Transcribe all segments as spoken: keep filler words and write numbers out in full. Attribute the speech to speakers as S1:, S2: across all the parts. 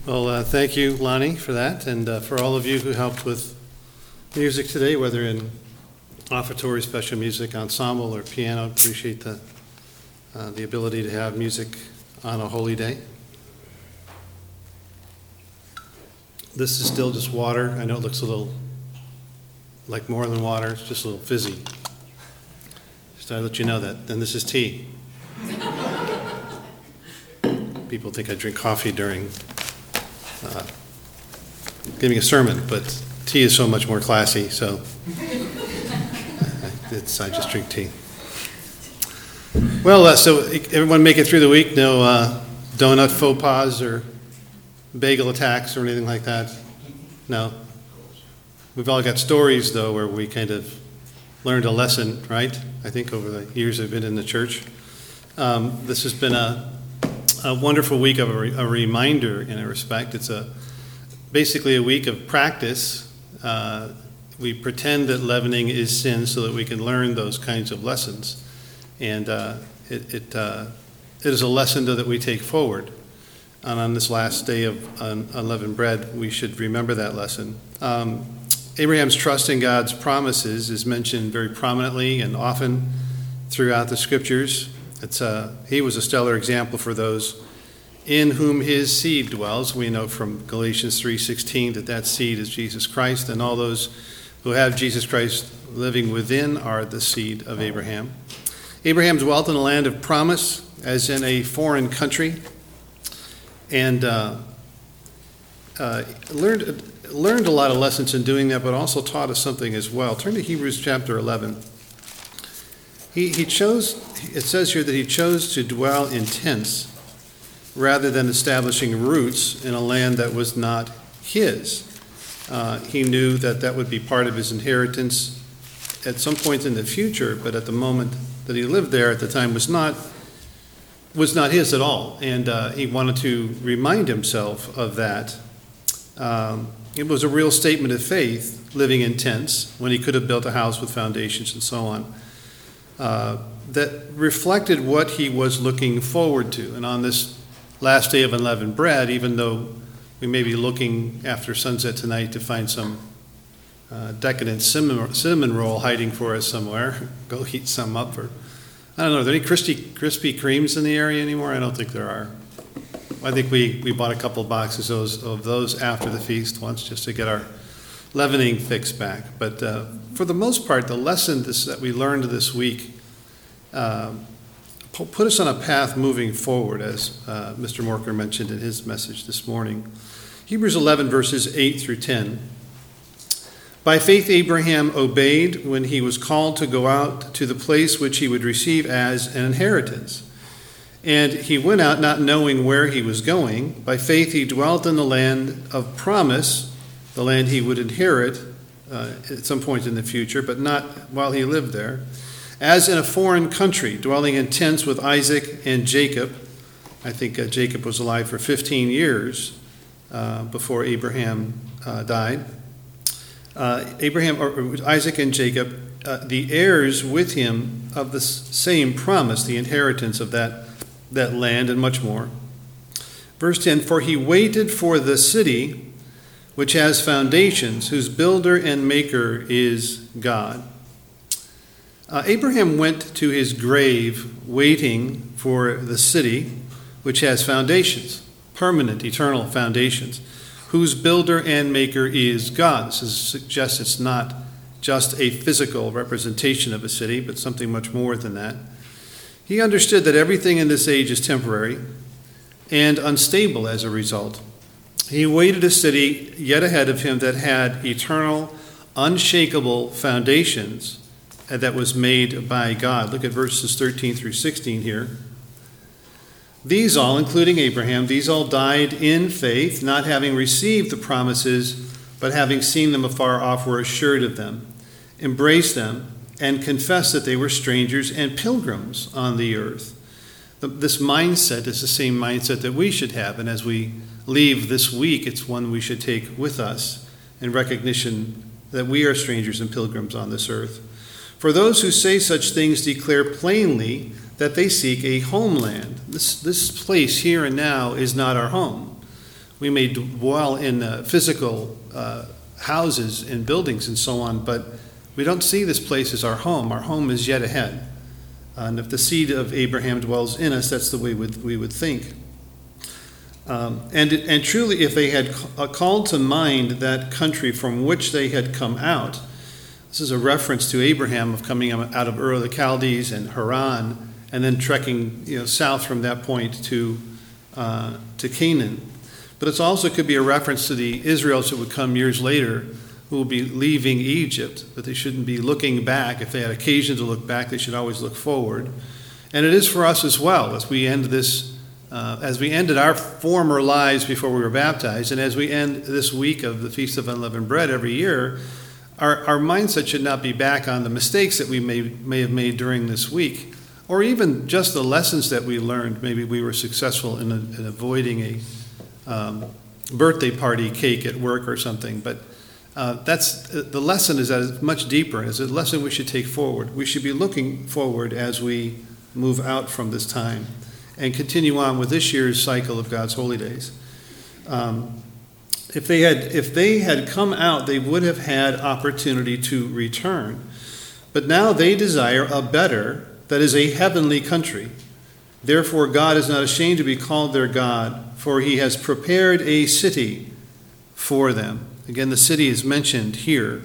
S1: Well, uh, thank you, Lonnie, for that, and uh, for all of you who helped with music today, whether in offertory, special music, ensemble, or piano. Appreciate the uh, the ability to have music on a holy day. This is still just water. I know it looks a little like more than water. It's just a little fizzy. Just to let you know that. And this is tea. People think I drink coffee during uh, giving a sermon, but tea is so much more classy, so it's, I just drink tea. Well, uh, so everyone make it through the week? No uh, donut faux pas or bagel attacks or anything like that? No? We've all got stories, though, where we kind of learned a lesson, right? I think over the years I've been in the church. Um, this has been a, a wonderful week of a, re- a reminder in a respect. It's a basically a week of practice. Uh, we pretend that leavening is sin so that we can learn those kinds of lessons. And uh, it it, uh, it is a lesson that we take forward. And on this last day of un- unleavened bread, we should remember that lesson. Um, Abraham's trust in God's promises is mentioned very prominently and often throughout the scriptures. It's a, he was a stellar example for those in whom his seed dwells. We know from Galatians three sixteen that that seed is Jesus Christ, and all those who have Jesus Christ living within are the seed of Abraham. Abraham dwelt in a land of promise, as in a foreign country, and uh, uh, learned learned a lot of lessons in doing that, but also taught us something as well. Turn to Hebrews chapter eleven. He he chose. It says here that he chose to dwell in tents rather than establishing roots in a land that was not his. Uh, he knew that that would be part of his inheritance at some point in the future, but at the moment that he lived there at the time was not was not his at all, and uh, he wanted to remind himself of that. Um, it was a real statement of faith, living in tents when he could have built a house with foundations and so on, uh, that reflected what he was looking forward to. And on this last day of unleavened bread, even though we may be looking after sunset tonight to find some uh, decadent cinnamon, cinnamon roll hiding for us somewhere, go heat some up. Or I don't know, are there any crispy, Krispy Kremes in the area anymore? I don't think there are. I think we, we bought a couple of boxes of those, of those after the feast once just to get our leavening fix back. But uh, for the most part, the lesson this, that we learned this week uh, put us on a path moving forward, as uh, Mister Morker mentioned in his message this morning. Hebrews eleven, verses eight through ten. By faith Abraham obeyed when he was called to go out to the place which he would receive as an inheritance. And he went out not knowing where he was going. By faith he dwelt in the land of promise, the land he would inherit uh, at some point in the future, but not while he lived there, as in a foreign country, dwelling in tents with Isaac and Jacob. I think uh, Jacob was alive for fifteen years uh, before Abraham uh, died. Uh, Abraham, or Isaac and Jacob, uh, the heirs with him of the same promise, the inheritance of that that land and much more. Verse ten, for he waited for the city which has foundations, whose builder and maker is God. Uh, Abraham went to his grave waiting for the city which has foundations, permanent, eternal foundations, whose builder and maker is God. This is, suggests it's not just a physical representation of a city, but something much more than that. He understood that everything in this age is temporary and unstable as a result. He awaited a city yet ahead of him that had eternal, unshakable foundations and that was made by God. Look at verses thirteen through sixteen here. These all, including Abraham, these all died in faith, not having received the promises, but having seen them afar off, were assured of them, embraced them, and confessed that they were strangers and pilgrims on the earth. This mindset is the same mindset that we should have, and as we leave this week, it's one we should take with us in recognition that we are strangers and pilgrims on this earth. For those who say such things declare plainly that they seek a homeland. This, this place here and now is not our home. We may dwell in uh, physical uh, houses and buildings and so on, but we don't see this place as our home. Our home is yet ahead. And if the seed of Abraham dwells in us, that's the way we would, we would think. Um, and, and truly, if they had called to mind that country from which they had come out, this is a reference to Abraham of coming out of Ur of the Chaldees and Haran, and then trekking, you know, south from that point to uh, to Canaan. But it also could be a reference to the Israelites that would come years later, who will be leaving Egypt, that they shouldn't be looking back. If they had occasion to look back, they should always look forward. And it is for us as well, as we end this, uh, as we ended our former lives before we were baptized, and as we end this week of the Feast of Unleavened Bread every year, our, our mindset should not be back on the mistakes that we may, may have made during this week, or even just the lessons that we learned. Maybe we were successful in, in avoiding a um, birthday party cake at work or something, but uh, that's the lesson is that it's much deeper. It's a lesson we should take forward. We should be looking forward as we move out from this time and continue on with this year's cycle of God's holy days. Um, if they had if they had come out, they would have had opportunity to return. But now they desire a better, that is a heavenly country. Therefore God is not ashamed to be called their God, for he has prepared a city for them. Again, the city is mentioned here.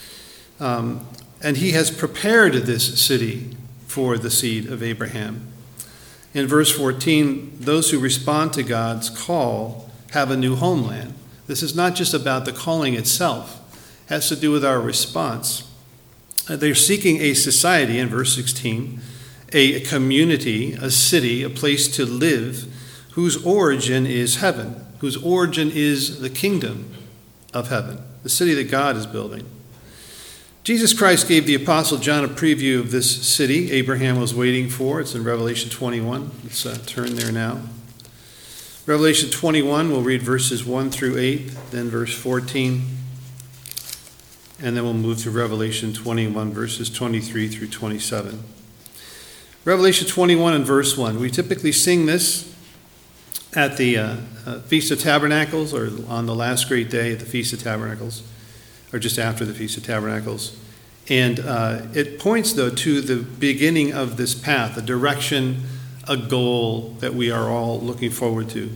S1: Um, and he has prepared this city for the seed of Abraham. In verse fourteen, those who respond to God's call have a new homeland. This is not just about the calling itself. It has to do with our response. They're seeking a society, in verse sixteen, a community, a city, a place to live, whose origin is heaven, whose origin is the kingdom of heaven, the city that God is building. Jesus Christ gave the Apostle John a preview of this city Abraham was waiting for. It's in Revelation twenty-one. Let's uh, turn there now. Revelation twenty-one, we'll read verses one through eight, then verse fourteen, and then we'll move to Revelation twenty-one, verses twenty-three through twenty-seven. Revelation twenty-one and verse one. We typically sing this at the uh, uh, Feast of Tabernacles, or on the last great day of the Feast of Tabernacles, or just after the Feast of Tabernacles. And uh, it points, though, to the beginning of this path, a direction, a goal that we are all looking forward to.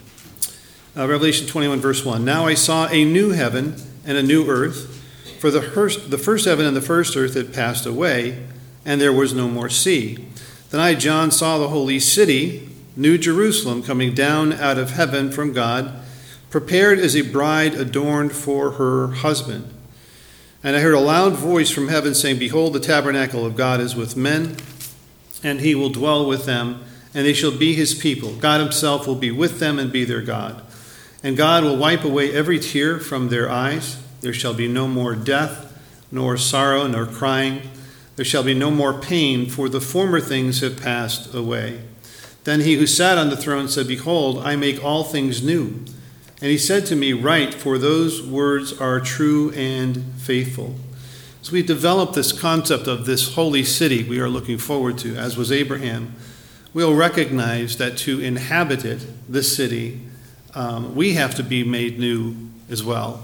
S1: Uh, Revelation twenty-one, verse one. Now I saw a new heaven and a new earth, for the first, the first heaven and the first earth had passed away, and there was no more sea. Then I, John, saw the holy city, New Jerusalem, coming down out of heaven from God, prepared as a bride adorned for her husband. And I heard a loud voice from heaven saying, Behold, the tabernacle of God is with men, and he will dwell with them, and they shall be his people. God himself will be with them and be their God. And God will wipe away every tear from their eyes. There shall be no more death, nor sorrow, nor crying. There shall be no more pain, for the former things have passed away. Then he who sat on the throne said, Behold, I make all things new. And he said to me, Write, for those words are true and faithful. So we developed this concept of this holy city we are looking forward to, as was Abraham. We'll recognize that to inhabit it, this city, um, we have to be made new as well.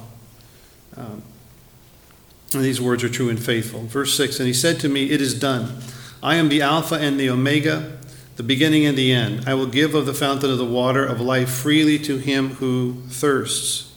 S1: Um, and these words are true and faithful. Verse six, And he said to me, It is done. I am the Alpha and the Omega, the beginning and the end. I will give of the fountain of the water of life freely to him who thirsts.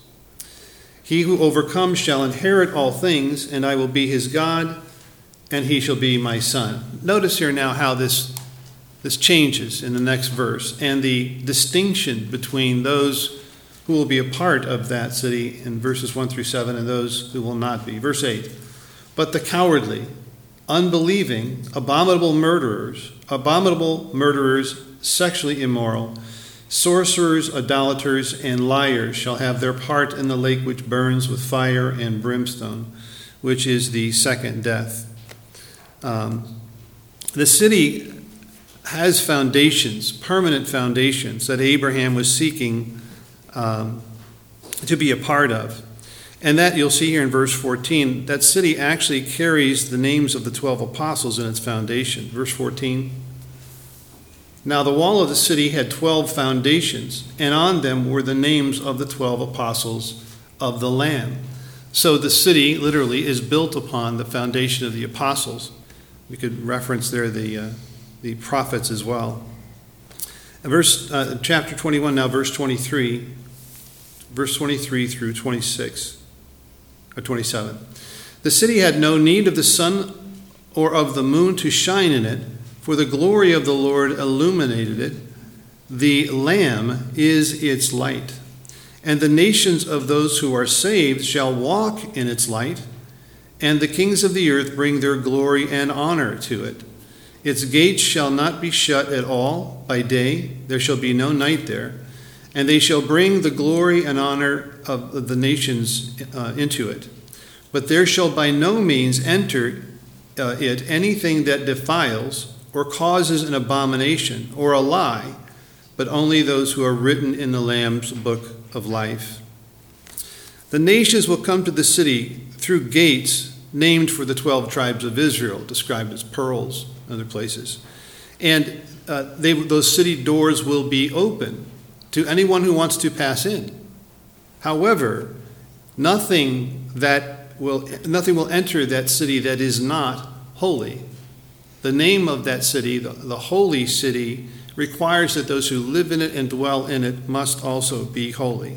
S1: He who overcomes shall inherit all things, and I will be his God, and he shall be my son. Notice here now how this, this changes in the next verse, and the distinction between those who will be a part of that city in verses one through seven and those who will not be. Verse eight, But the cowardly, unbelieving, abominable murderers, abominable murderers, sexually immoral, sorcerers, idolaters, and liars shall have their part in the lake which burns with fire and brimstone, which is the second death. Um, the city has foundations, permanent foundations, that Abraham was seeking um, to be a part of. And that you'll see here in verse fourteen, that city actually carries the names of the twelve apostles in its foundation. Verse fourteen. Now the wall of the city had twelve foundations, and on them were the names of the twelve apostles of the Lamb. So the city literally is built upon the foundation of the apostles. We could reference there the uh, the prophets as well. Verse uh, chapter twenty-one, now verse twenty-three, verse twenty-three through twenty-six, or twenty-seven. The city had no need of the sun or of the moon to shine in it, for the glory of the Lord illuminated it. The Lamb is its light. And the nations of those who are saved shall walk in its light, and the kings of the earth bring their glory and honor to it. Its gates shall not be shut at all by day, there shall be no night there, and they shall bring the glory and honor of the nations uh, into it. But there shall by no means enter uh, it anything that defiles or causes an abomination or a lie, but only those who are written in the Lamb's book of life. The nations will come to the city through gates named for the twelve tribes of Israel, described as pearls and other places. And uh, they, those city doors will be open to anyone who wants to pass in. However, nothing that will nothing will enter that city that is not holy. The name of that city, the, the holy city, requires that those who live in it and dwell in it must also be holy.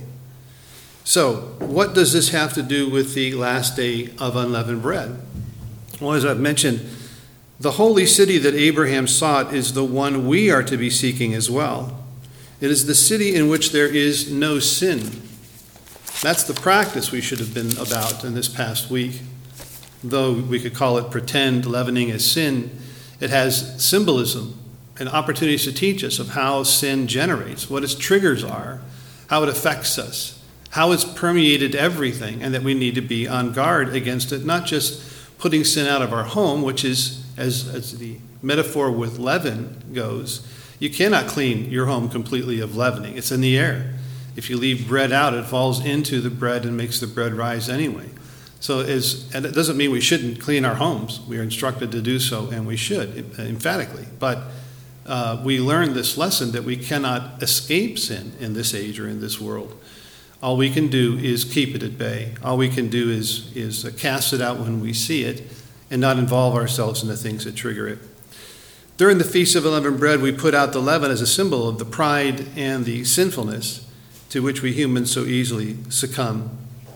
S1: So, what does this have to do with the last day of unleavened bread? Well, as I've mentioned, the holy city that Abraham sought is the one we are to be seeking as well. It is the city in which there is no sin. That's the practice we should have been about in this past week. Though we could call it pretend leavening as sin, it has symbolism and opportunities to teach us of how sin generates, what its triggers are, how it affects us, how it's permeated everything, and that we need to be on guard against it, not just putting sin out of our home, which is, as, as the metaphor with leaven goes, you cannot clean your home completely of leavening. It's in the air. If you leave bread out, it falls into the bread and makes the bread rise anyway. So, as, and it doesn't mean we shouldn't clean our homes. We are instructed to do so, and we should, emphatically. But Uh, we learn this lesson that we cannot escape sin in this age or in this world. All we can do is keep it at bay. All we can do is, is uh, cast it out when we see it and not involve ourselves in the things that trigger it. During the Feast of Unleavened Bread, we put out the leaven as a symbol of the pride and the sinfulness to which we humans so easily succumb.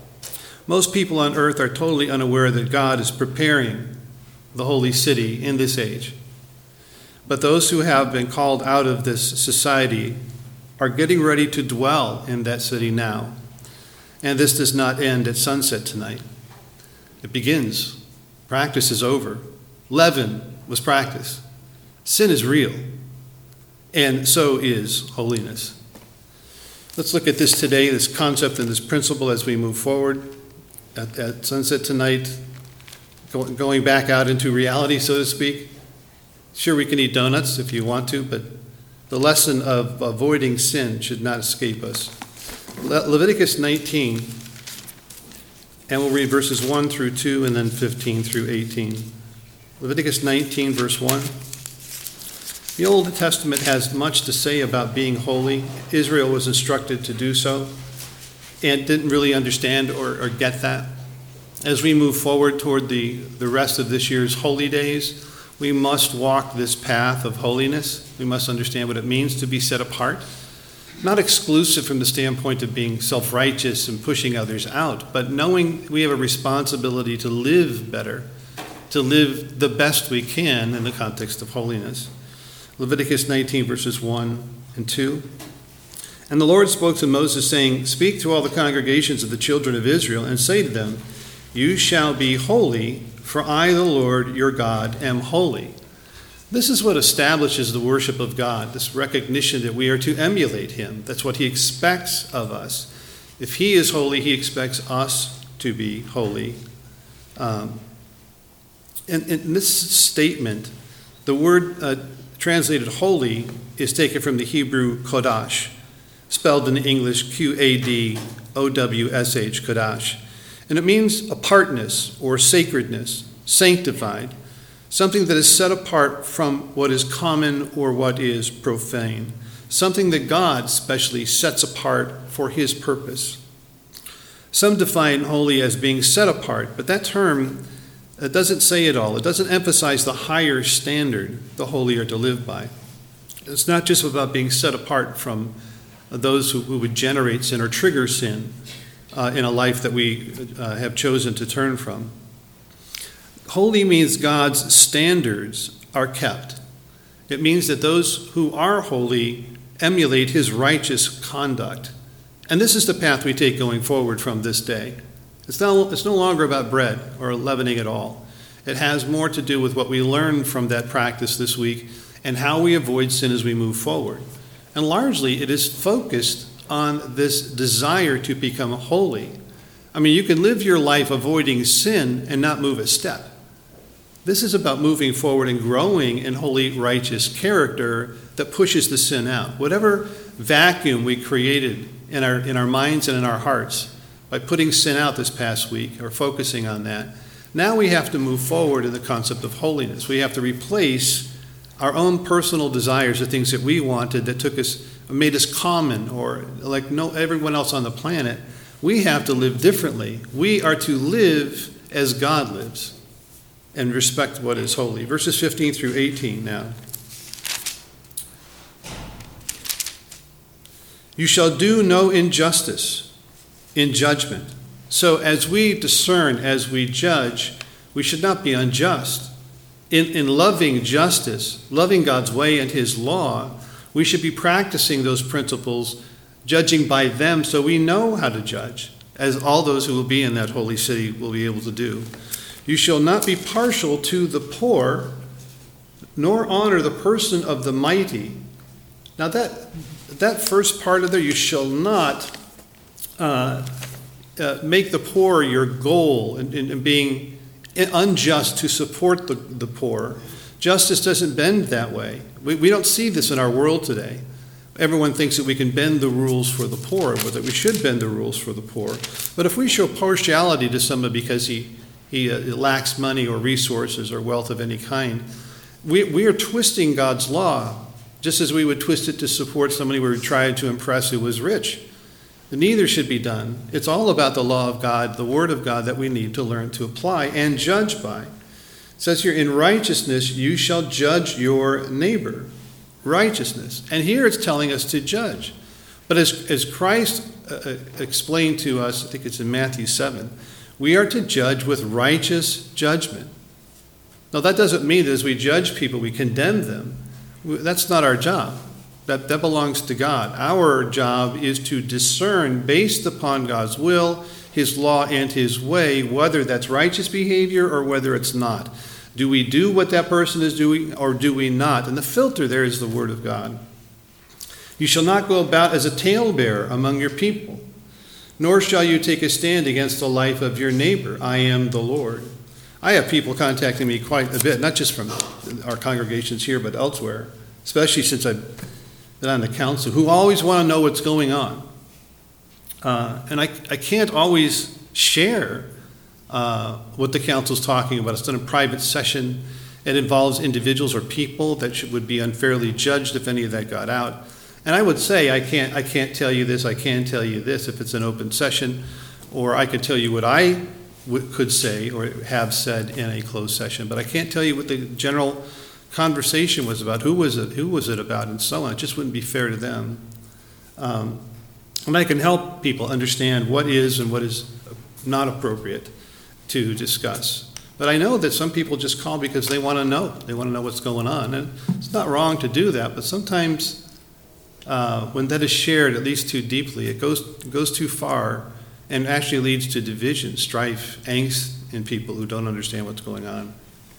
S1: Most people on earth are totally unaware that God is preparing the holy city in this age. But those who have been called out of this society are getting ready to dwell in that city now. And this does not end at sunset tonight. It begins. Practice is over. Leaven was practiced. Sin is real. And so is holiness. Let's look at this today, this concept and this principle as we move forward. At, at sunset tonight, go, going back out into reality, so to speak. Sure, we can eat donuts if you want to, but the lesson of avoiding sin should not escape us. Le- Leviticus nineteen, and we'll read verses one through two and then fifteen through eighteen. Leviticus nineteen, verse one. The Old Testament has much to say about being holy. Israel was instructed to do so and didn't really understand or, or get that. As we move forward toward the, the rest of this year's holy days, we must walk this path of holiness. We must understand what it means to be set apart. Not exclusive from the standpoint of being self-righteous and pushing others out, but knowing we have a responsibility to live better, to live the best we can in the context of holiness. Leviticus nineteen, verses one and two. And the Lord spoke to Moses, saying, "Speak to all the congregations of the children of Israel, and say to them, you shall be holy, for I, the Lord, your God, am holy." This is what establishes the worship of God, this recognition that we are to emulate him. That's what he expects of us. If he is holy, he expects us to be holy. Um, and in this statement, the word uh, translated holy is taken from the Hebrew kodash, spelled in English Q A D O W S H, kodash. And it means apartness or sacredness, sanctified, something that is set apart from what is common or what is profane, something that God specially sets apart for his purpose. Some define holy as being set apart, but that term it doesn't say it all. It doesn't emphasize the higher standard the holy are to live by. It's not just about being set apart from those who, who would generate sin or trigger sin uh, in a life that we uh, have chosen to turn from. Holy means God's standards are kept. It means that those who are holy emulate his righteous conduct. And this is the path we take going forward from this day. It's no, it's no longer about bread or leavening at all. It has more to do with what we learn from that practice this week and how we avoid sin as we move forward. And largely, it is focused on this desire to become holy. I mean, you can live your life avoiding sin and not move a step. This is about moving forward and growing in holy, righteous character that pushes the sin out. Whatever vacuum we created in our in our minds and in our hearts by putting sin out this past week or focusing on that, now we have to move forward in the concept of holiness. We have to replace our own personal desires, the things that we wanted that took us, made us common or like no everyone else on the planet. We have to live differently. We are to live as God lives and respect what is holy. Verses fifteen through eighteen now. You shall do no injustice in judgment. So as we discern, as we judge, we should not be unjust. In, in loving justice, loving God's way and his law, we should be practicing those principles, judging by them so we know how to judge, as all those who will be in that holy city will be able to do. You shall not be partial to the poor, nor honor the person of the mighty. Now that that first part of there, you shall not uh, uh, make the poor your goal in, in, in being unjust to support the, the poor. Justice doesn't bend that way. We, we don't see this in our world today. Everyone thinks that we can bend the rules for the poor, or that we should bend the rules for the poor. But if we show partiality to someone because he He uh, lacks money or resources or wealth of any kind, We, we are twisting God's law, just as we would twist it to support somebody we were trying to impress who was rich. Neither should be done. It's all about the law of God, the word of God that we need to learn to apply and judge by. It says here, in righteousness you shall judge your neighbor. Righteousness. And here it's telling us to judge. But as, as Christ uh, explained to us, I think it's in Matthew seven, we are to judge with righteous judgment. Now that doesn't mean that as we judge people, we condemn them. That's not our job. That, that belongs to God. Our job is to discern based upon God's will, his law, and his way, whether that's righteous behavior or whether it's not. Do we do what that person is doing or do we not? And the filter there is the word of God. You shall not go about as a talebearer among your people, nor shall you take a stand against the life of your neighbor. I am the Lord. I have people contacting me quite a bit, not just from our congregations here, but elsewhere, especially since I've been on the council, who always want to know what's going on. Uh, and I, I can't always share uh, what the council's talking about. It's done in private session. It involves individuals or people that should, would be unfairly judged if any of that got out. And I would say I can't, I can't tell you this, I can tell you this if it's an open session, or I could tell you what I w- could say or have said in a closed session, but I can't tell you what the general conversation was about, who was it, who was it about, and so on. It just wouldn't be fair to them. Um, and I can help people understand what is and what is not appropriate to discuss. But I know that some people just call because they want to know. They want to know what's going on. And it's not wrong to do that, but sometimes uh, when that is shared at least too deeply, it goes, it goes too far and actually leads to division, strife, angst in people who don't understand what's going on.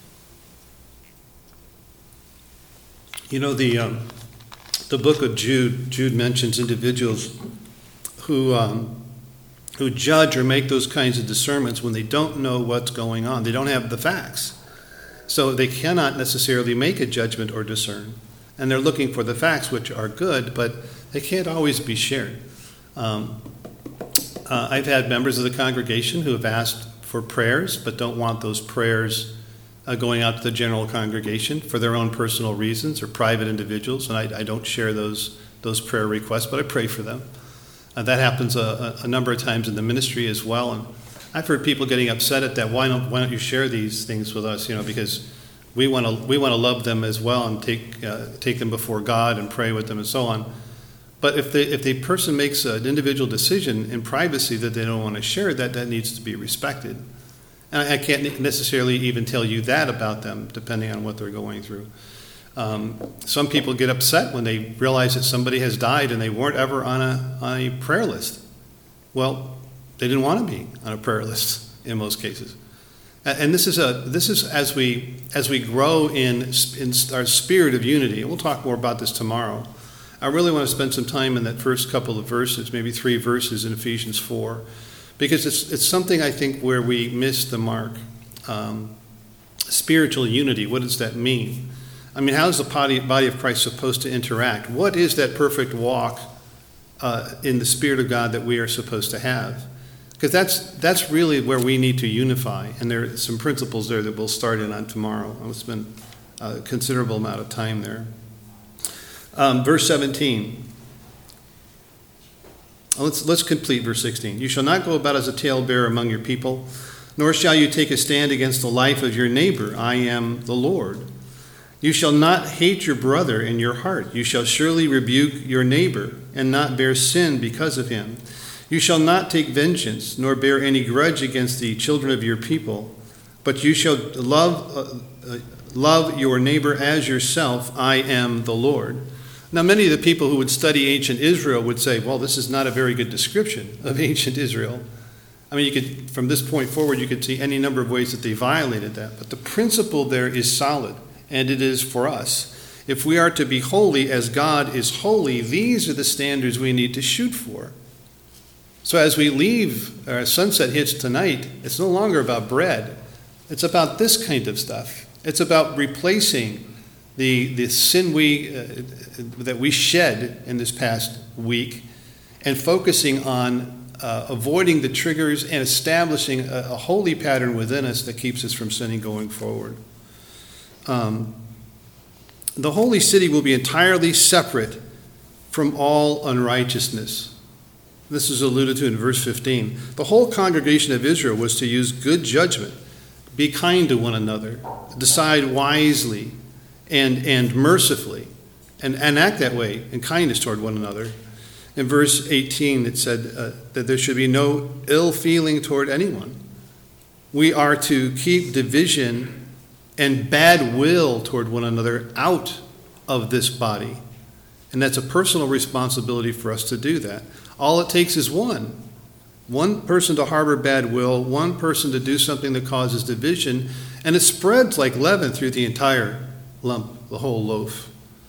S1: You know, the um, the book of Jude, Jude mentions individuals who um, who judge or make those kinds of discernments when they don't know what's going on. They don't have the facts. So they cannot necessarily make a judgment or discern. And they're looking for the facts, which are good, but they can't always be shared. Um, uh, I've had members of the congregation who have asked for prayers, but don't want those prayers uh, going out to the general congregation for their own personal reasons or private individuals, and I, I don't share those those prayer requests, but I pray for them. Uh, that happens a, a number of times in the ministry as well, and I've heard people getting upset at that. Why don't Why don't you share these things with us? You know, because we want to we want to love them as well and take uh, take them before God and pray with them and so on. But if the if the person makes an individual decision in privacy that they don't want to share, that that needs to be respected. And I, I can't necessarily even tell you that about them, depending on what they're going through. Um, some people get upset when they realize that somebody has died and they weren't ever on a on a prayer list. Well, they didn't want to be on a prayer list in most cases. And this is a this is as we as we grow in in our spirit of unity. And we'll talk more about this tomorrow. I really want to spend some time in that first couple of verses, maybe three verses in Ephesians four, because it's it's something I think where we miss the mark. Um, spiritual unity. What does that mean? I mean, how is the body, body of Christ supposed to interact? What is that perfect walk uh, in the Spirit of God that we are supposed to have? Because that's that's really where we need to unify. And there are some principles there that we'll start in on tomorrow. I'll spend a considerable amount of time there. Um, verse seventeen. Let's, let's complete verse sixteen. You shall not go about as a talebearer among your people, nor shall you take a stand against the life of your neighbor. I am the Lord. You shall not hate your brother in your heart. You shall surely rebuke your neighbor and not bear sin because of him. You shall not take vengeance, nor bear any grudge against the children of your people, but you shall love, uh, uh, love your neighbor as yourself. I am the Lord. Now, many of the people who would study ancient Israel would say, well, this is not a very good description of ancient Israel. I mean, you could, from this point forward, you could see any number of ways that they violated that. But the principle there is solid. And it is for us. If we are to be holy as God is holy, these are the standards we need to shoot for. So as we leave, our sunset hits tonight, it's no longer about bread. It's about this kind of stuff. It's about replacing the, the sin we uh, that we shed in this past week and focusing on uh, avoiding the triggers and establishing a, a holy pattern within us that keeps us from sinning going forward. Um, the holy city will be entirely separate from all unrighteousness. This is alluded to in verse fifteen. The whole congregation of Israel was to use good judgment, be kind to one another, decide wisely and, and mercifully, and, and act that way in kindness toward one another. In verse eighteen, it said uh, that there should be no ill feeling toward anyone. We are to keep division and bad will toward one another out of this body. And that's a personal responsibility for us to do that. All it takes is one. One person to harbor bad will, one person to do something that causes division, and it spreads like leaven through the entire lump, the whole loaf.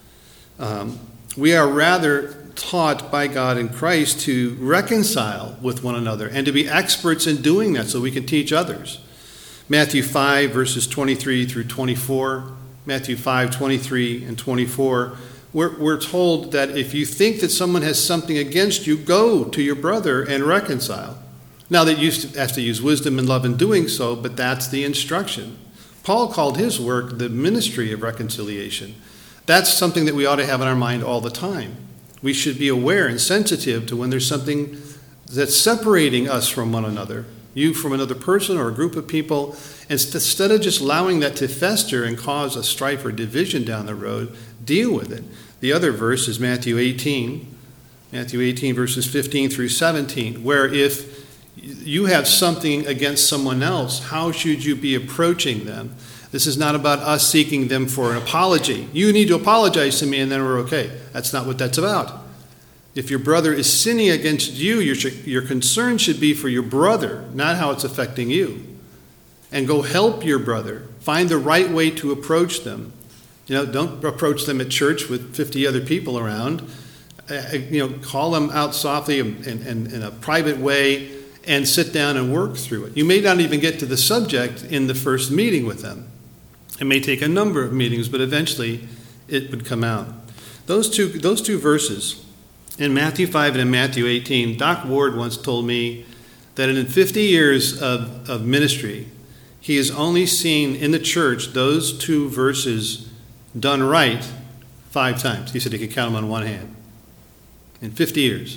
S1: Um, we are rather taught by God in Christ to reconcile with one another and to be experts in doing that so we can teach others. Matthew five, verses twenty-three through twenty-four. Matthew five, twenty-three and twenty-four. We're, we're told that if you think that someone has something against you, go to your brother and reconcile. Now, that you have to use wisdom and love in doing so, but that's the instruction. Paul called his work the ministry of reconciliation. That's something that we ought to have in our mind all the time. We should be aware and sensitive to when there's something that's separating us from one another. You from another person or a group of people, and instead of just allowing that to fester and cause a strife or division down the road, deal with it. The other verse is Matthew eighteen, Matthew eighteen, verses fifteen through seventeen, where if you have something against someone else, how should you be approaching them? This is not about us seeking them for an apology. You need to apologize to me and then we're okay. That's not what that's about. If your brother is sinning against you, your, your concern should be for your brother, not how it's affecting you. And go help your brother. Find the right way to approach them. You know, don't approach them at church with fifty other people around. Uh, you know, call them out softly and in a private way and sit down and work through it. You may not even get to the subject in the first meeting with them. It may take a number of meetings, but eventually it would come out. Those two, those two verses, in Matthew five and in Matthew eighteen, Doc Ward once told me that in fifty years of, of ministry, he has only seen in the church those two verses done right five times. He said he could count them on one hand in fifty years.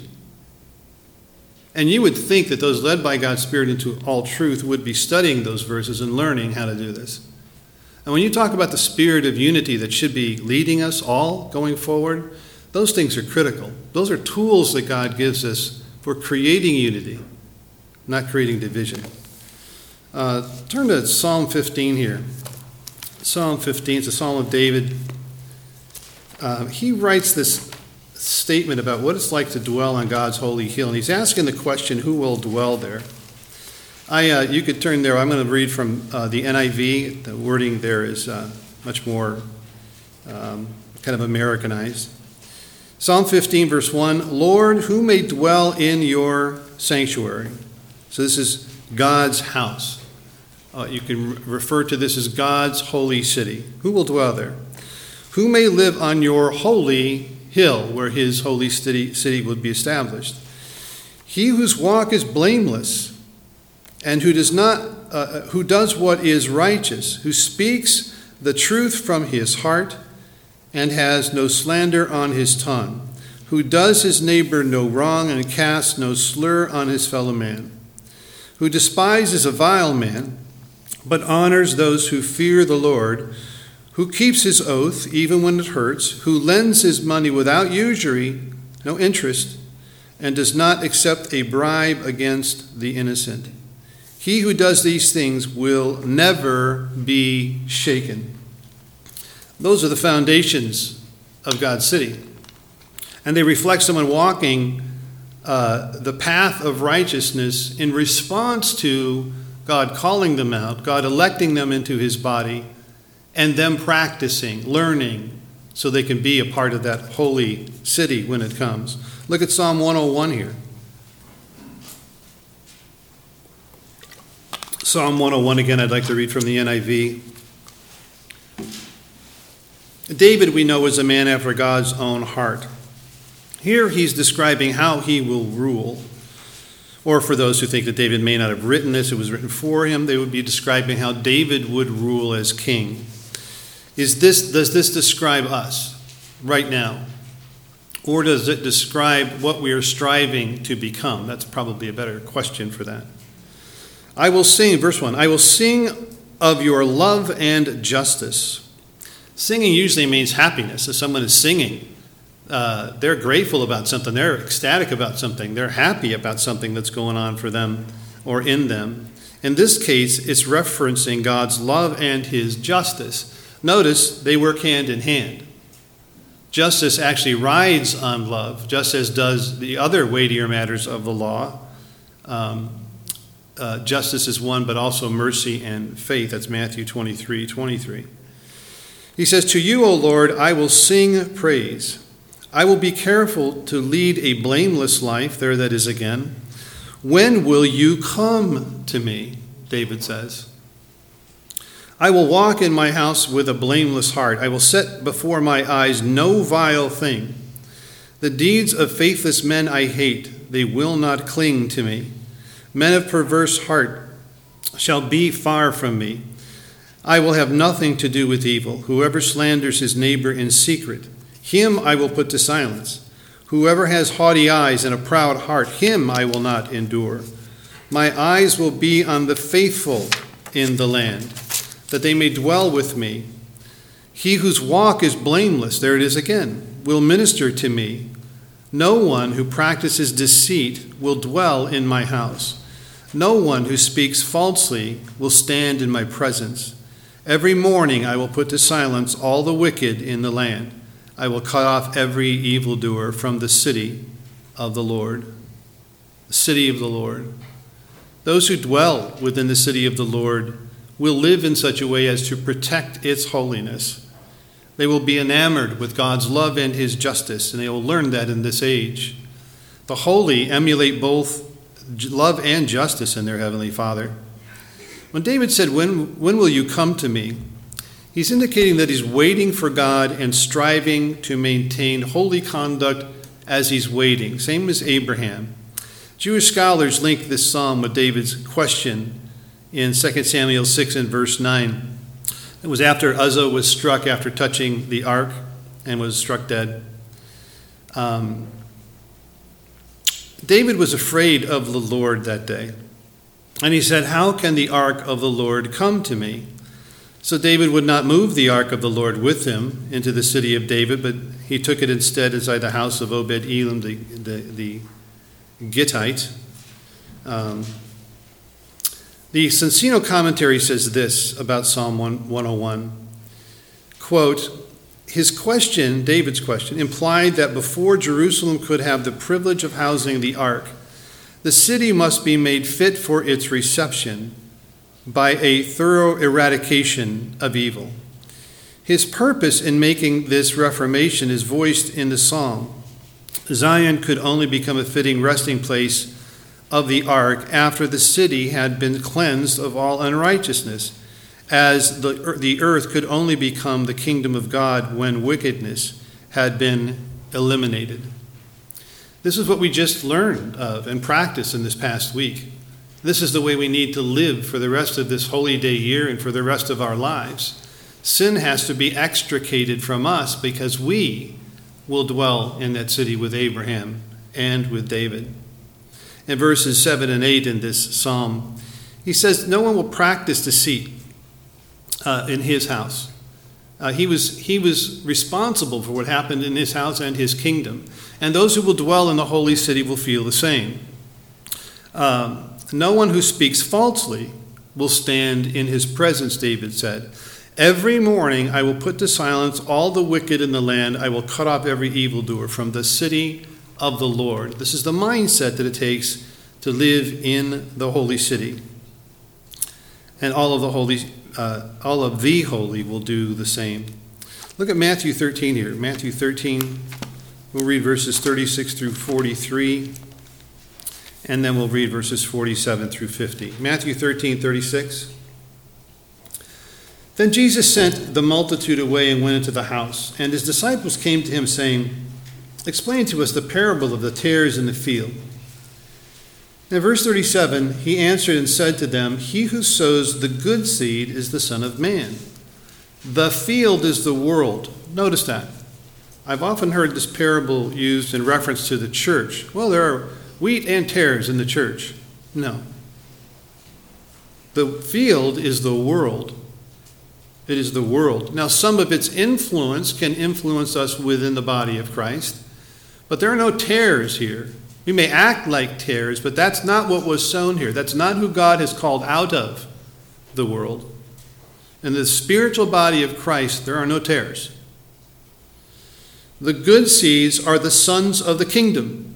S1: And you would think that those led by God's Spirit into all truth would be studying those verses and learning how to do this. And when you talk about the spirit of unity that should be leading us all going forward, those things are critical. Those are tools that God gives us for creating unity, not creating division. Uh, turn to Psalm fifteen here. Psalm fifteen, it's a Psalm of David. Uh, he writes this statement about what it's like to dwell on God's holy hill. And he's asking the question, who will dwell there? I, uh, you could turn there. I'm going to read from uh, the N I V. The wording there is uh, much more um, kind of Americanized. Psalm fifteen, verse one, Lord, who may dwell in your sanctuary? So this is God's house. Uh, you can re- refer to this as God's holy city. Who will dwell there? Who may live on your holy hill, where his holy city, city would be established? He whose walk is blameless, and who does not, uh, who does what is righteous, who speaks the truth from his heart, and has no slander on his tongue, who does his neighbor no wrong and casts no slur on his fellow man, who despises a vile man, but honors those who fear the Lord, who keeps his oath even when it hurts, who lends his money without usury, no interest, and does not accept a bribe against the innocent. He who does these things will never be shaken. Those are the foundations of God's city. And they reflect someone walking uh, the path of righteousness in response to God calling them out, God electing them into his body, and them practicing, learning, so they can be a part of that holy city when it comes. Look at Psalm one oh one here. Psalm one oh one again, I'd like to read from the N I V. David, we know, is a man after God's own heart. Here he's describing how he will rule. Or for those who think that David may not have written this, it was written for him, they would be describing how David would rule as king. Is this, does this describe us right now? Or does it describe what we are striving to become? That's probably a better question for that. I will sing, verse one, I will sing of your love and justice. Singing usually means happiness. If someone is singing, uh, they're grateful about something. They're ecstatic about something. They're happy about something that's going on for them or in them. In this case, it's referencing God's love and his justice. Notice they work hand in hand. Justice actually rides on love, just as does the other weightier matters of the law. Um, uh, justice is one, but also mercy and faith. That's Matthew twenty-three twenty-three. He says, to you, O Lord, I will sing praise. I will be careful to lead a blameless life. There that is again. When will you come to me? David says. I will walk in my house with a blameless heart. I will set before my eyes no vile thing. The deeds of faithless men I hate. They will not cling to me. Men of perverse heart shall be far from me. I will have nothing to do with evil. Whoever slanders his neighbor in secret, him I will put to silence. Whoever has haughty eyes and a proud heart, him I will not endure. My eyes will be on the faithful in the land, that they may dwell with me. He whose walk is blameless, there it is again, will minister to me. No one who practices deceit will dwell in my house. No one who speaks falsely will stand in my presence. Every morning I will put to silence all the wicked in the land. I will cut off every evildoer from the city of the Lord. The city of the Lord. Those who dwell within the city of the Lord will live in such a way as to protect its holiness. They will be enamored with God's love and his justice, and they will learn that in this age. The holy emulate both love and justice in their heavenly Father. When David said, when, when will you come to me? He's indicating that he's waiting for God and striving to maintain holy conduct as he's waiting, same as Abraham. Jewish scholars link this psalm with David's question in Second Samuel six and verse nine. It was after Uzzah was struck after touching the ark and was struck dead. Um, David was afraid of the Lord that day. And he said, "How can the ark of the Lord come to me?" So David would not move the ark of the Lord with him into the city of David, but he took it instead inside the house of Obed-Edom, the, the, the Gittite. Um, the Cincino commentary says this about Psalm one oh one. Quote, "His question, David's question, implied that before Jerusalem could have the privilege of housing the ark, the city must be made fit for its reception by a thorough eradication of evil. His purpose in making this reformation is voiced in the psalm. Zion could only become a fitting resting place of the ark after the city had been cleansed of all unrighteousness, as the, the earth could only become the kingdom of God when wickedness had been eliminated." This is what we just learned of and practiced in this past week. This is the way we need to live for the rest of this holy day year and for the rest of our lives. Sin has to be extricated from us because we will dwell in that city with Abraham and with David. In verses seven and eight in this psalm, he says, no one will practice deceit uh, in his house. Uh, he was, he was responsible for what happened in his house and his kingdom. And those who will dwell in the holy city will feel the same. Um, no one who speaks falsely will stand in his presence, David said. Every morning I will put to silence all the wicked in the land. I will cut off every evildoer from the city of the Lord. This is the mindset that it takes to live in the holy city. And all of the holy, uh, all of the holy will do the same. Look at Matthew thirteen here. Matthew thirteen. We'll read verses thirty-six through forty-three, and then we'll read verses forty-seven through fifty. Matthew thirteen, thirty-six. Then Jesus sent the multitude away and went into the house, and his disciples came to him, saying, "Explain to us the parable of the tares in the field." In verse thirty-seven, he answered and said to them, "He who sows the good seed is the Son of Man. The field is the world." Notice that. I've often heard this parable used in reference to the church. Well, there are wheat and tares in the church. No. The field is the world. It is the world. Now, some of its influence can influence us within the body of Christ, but there are no tares here. We may act like tares, but that's not what was sown here. That's not who God has called out of the world. In the spiritual body of Christ, there are no tares. The good seeds are the sons of the kingdom,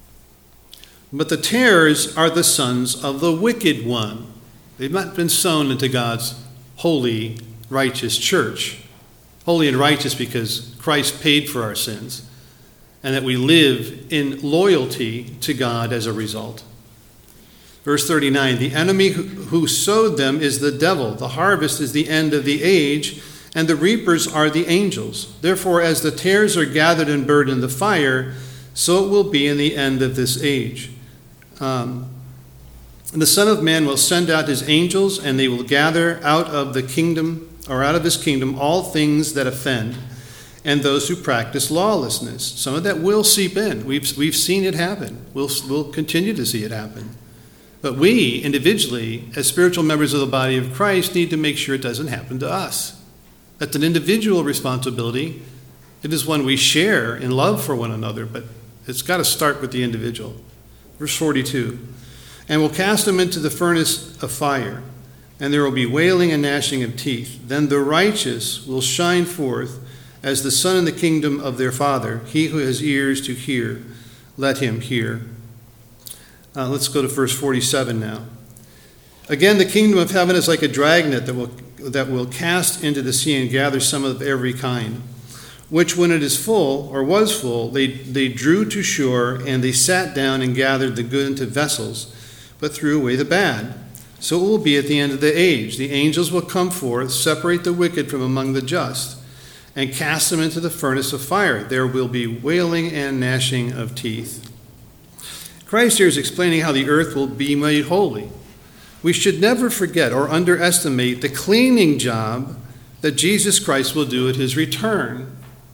S1: but the tares are the sons of the wicked one. They've not been sown into God's holy, righteous church. Holy and righteous because Christ paid for our sins, and that we live in loyalty to God as a result. Verse thirty-nine, the enemy who sowed them is the devil. The harvest is the end of the age, and the reapers are the angels. Therefore, as the tares are gathered and burned in the fire, so it will be in the end of this age. Um, and the Son of Man will send out his angels, and they will gather out of the kingdom, or out of his kingdom, all things that offend, and those who practice lawlessness. Some of that will seep in. We've, we've seen it happen. We'll, we'll continue to see it happen. But we, individually, as spiritual members of the body of Christ, need to make sure it doesn't happen to us. That's an individual responsibility. It is one we share in love for one another, but it's got to start with the individual. Verse forty-two, and will cast them into the furnace of fire, and there will be wailing and gnashing of teeth. Then the righteous will shine forth as the sun in the kingdom of their Father. He who has ears to hear, let him hear. Uh, let's go to verse forty-seven now. Again, the kingdom of heaven is like a dragnet that will that will cast into the sea and gather some of every kind, which when it is full, or was full, they, they drew to shore, and they sat down and gathered the good into vessels, but threw away the bad. So it will be at the end of the age. The angels will come forth, separate the wicked from among the just, and cast them into the furnace of fire. There will be wailing and gnashing of teeth. Christ here is explaining how the earth will be made holy. We should never forget or underestimate the cleaning job that Jesus Christ will do at his return.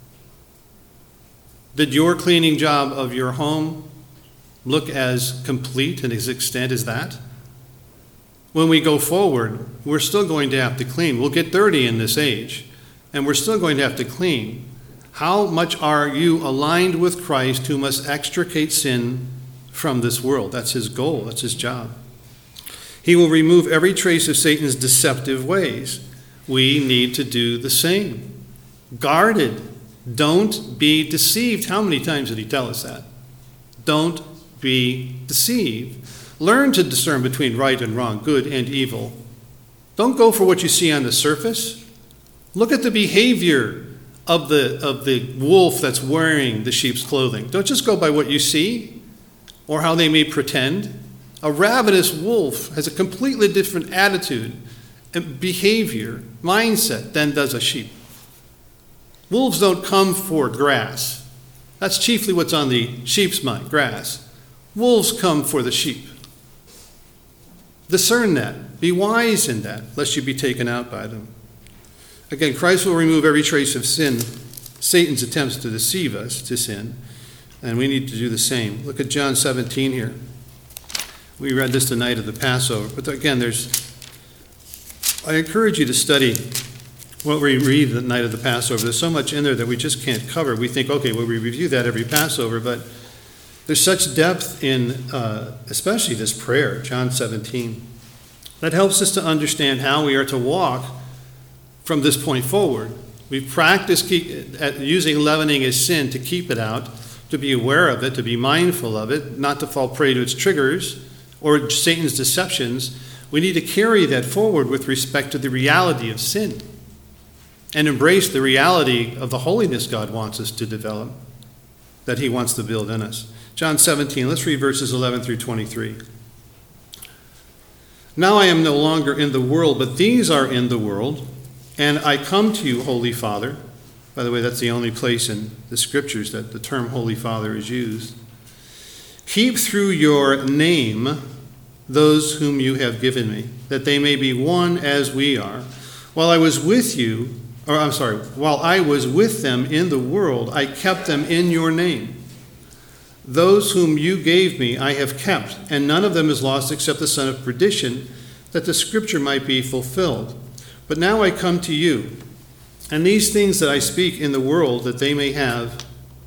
S1: Did your cleaning job of your home look as complete and as extent as that? When we go forward, we're still going to have to clean. We'll get dirty in this age, and we're still going to have to clean. How much are you aligned with Christ, who must extricate sin from this world? That's his goal. That's his job. He will remove every trace of Satan's deceptive ways. We need to do the same. Guarded. Don't be deceived. How many times did he tell us that? Don't be deceived. Learn to discern between right and wrong, good and evil. Don't go for what you see on the surface. Look at the behavior of the, of the wolf that's wearing the sheep's clothing. Don't just go by what you see or how they may pretend. A ravenous wolf has a completely different attitude and behavior, mindset than does a sheep. Wolves don't come for grass. That's chiefly what's on the sheep's mind, grass. Wolves come for the sheep. Discern that. Be wise in that, lest you be taken out by them. Again, Christ will remove every trace of sin, Satan's attempts to deceive us to sin, and we need to do the same. Look at John seventeen here. We read this the night of the Passover, but again, there's, I encourage you to study what we read the night of the Passover. There's so much in there that we just can't cover. We think, okay, well, we review that every Passover, but there's such depth in, uh, especially this prayer, John seventeen, that helps us to understand how we are to walk from this point forward. We've practiced keep, at using leavening as sin to keep it out, to be aware of it, to be mindful of it, not to fall prey to its triggers or Satan's deceptions. We need to carry that forward with respect to the reality of sin and embrace the reality of the holiness God wants us to develop, that he wants to build in us. John seventeen, let's read verses eleven through twenty-three. Now I am no longer in the world, but these are in the world, and I come to you, Holy Father. By the way, that's the only place in the scriptures that the term Holy Father is used. Keep through your name those whom you have given me, that they may be one as we are. While I was with you, or I'm sorry, while I was with them in the world, I kept them in your name. Those whom you gave me I have kept, and none of them is lost except the son of perdition, that the scripture might be fulfilled. But now I come to you, and these things that I speak in the world, that they may have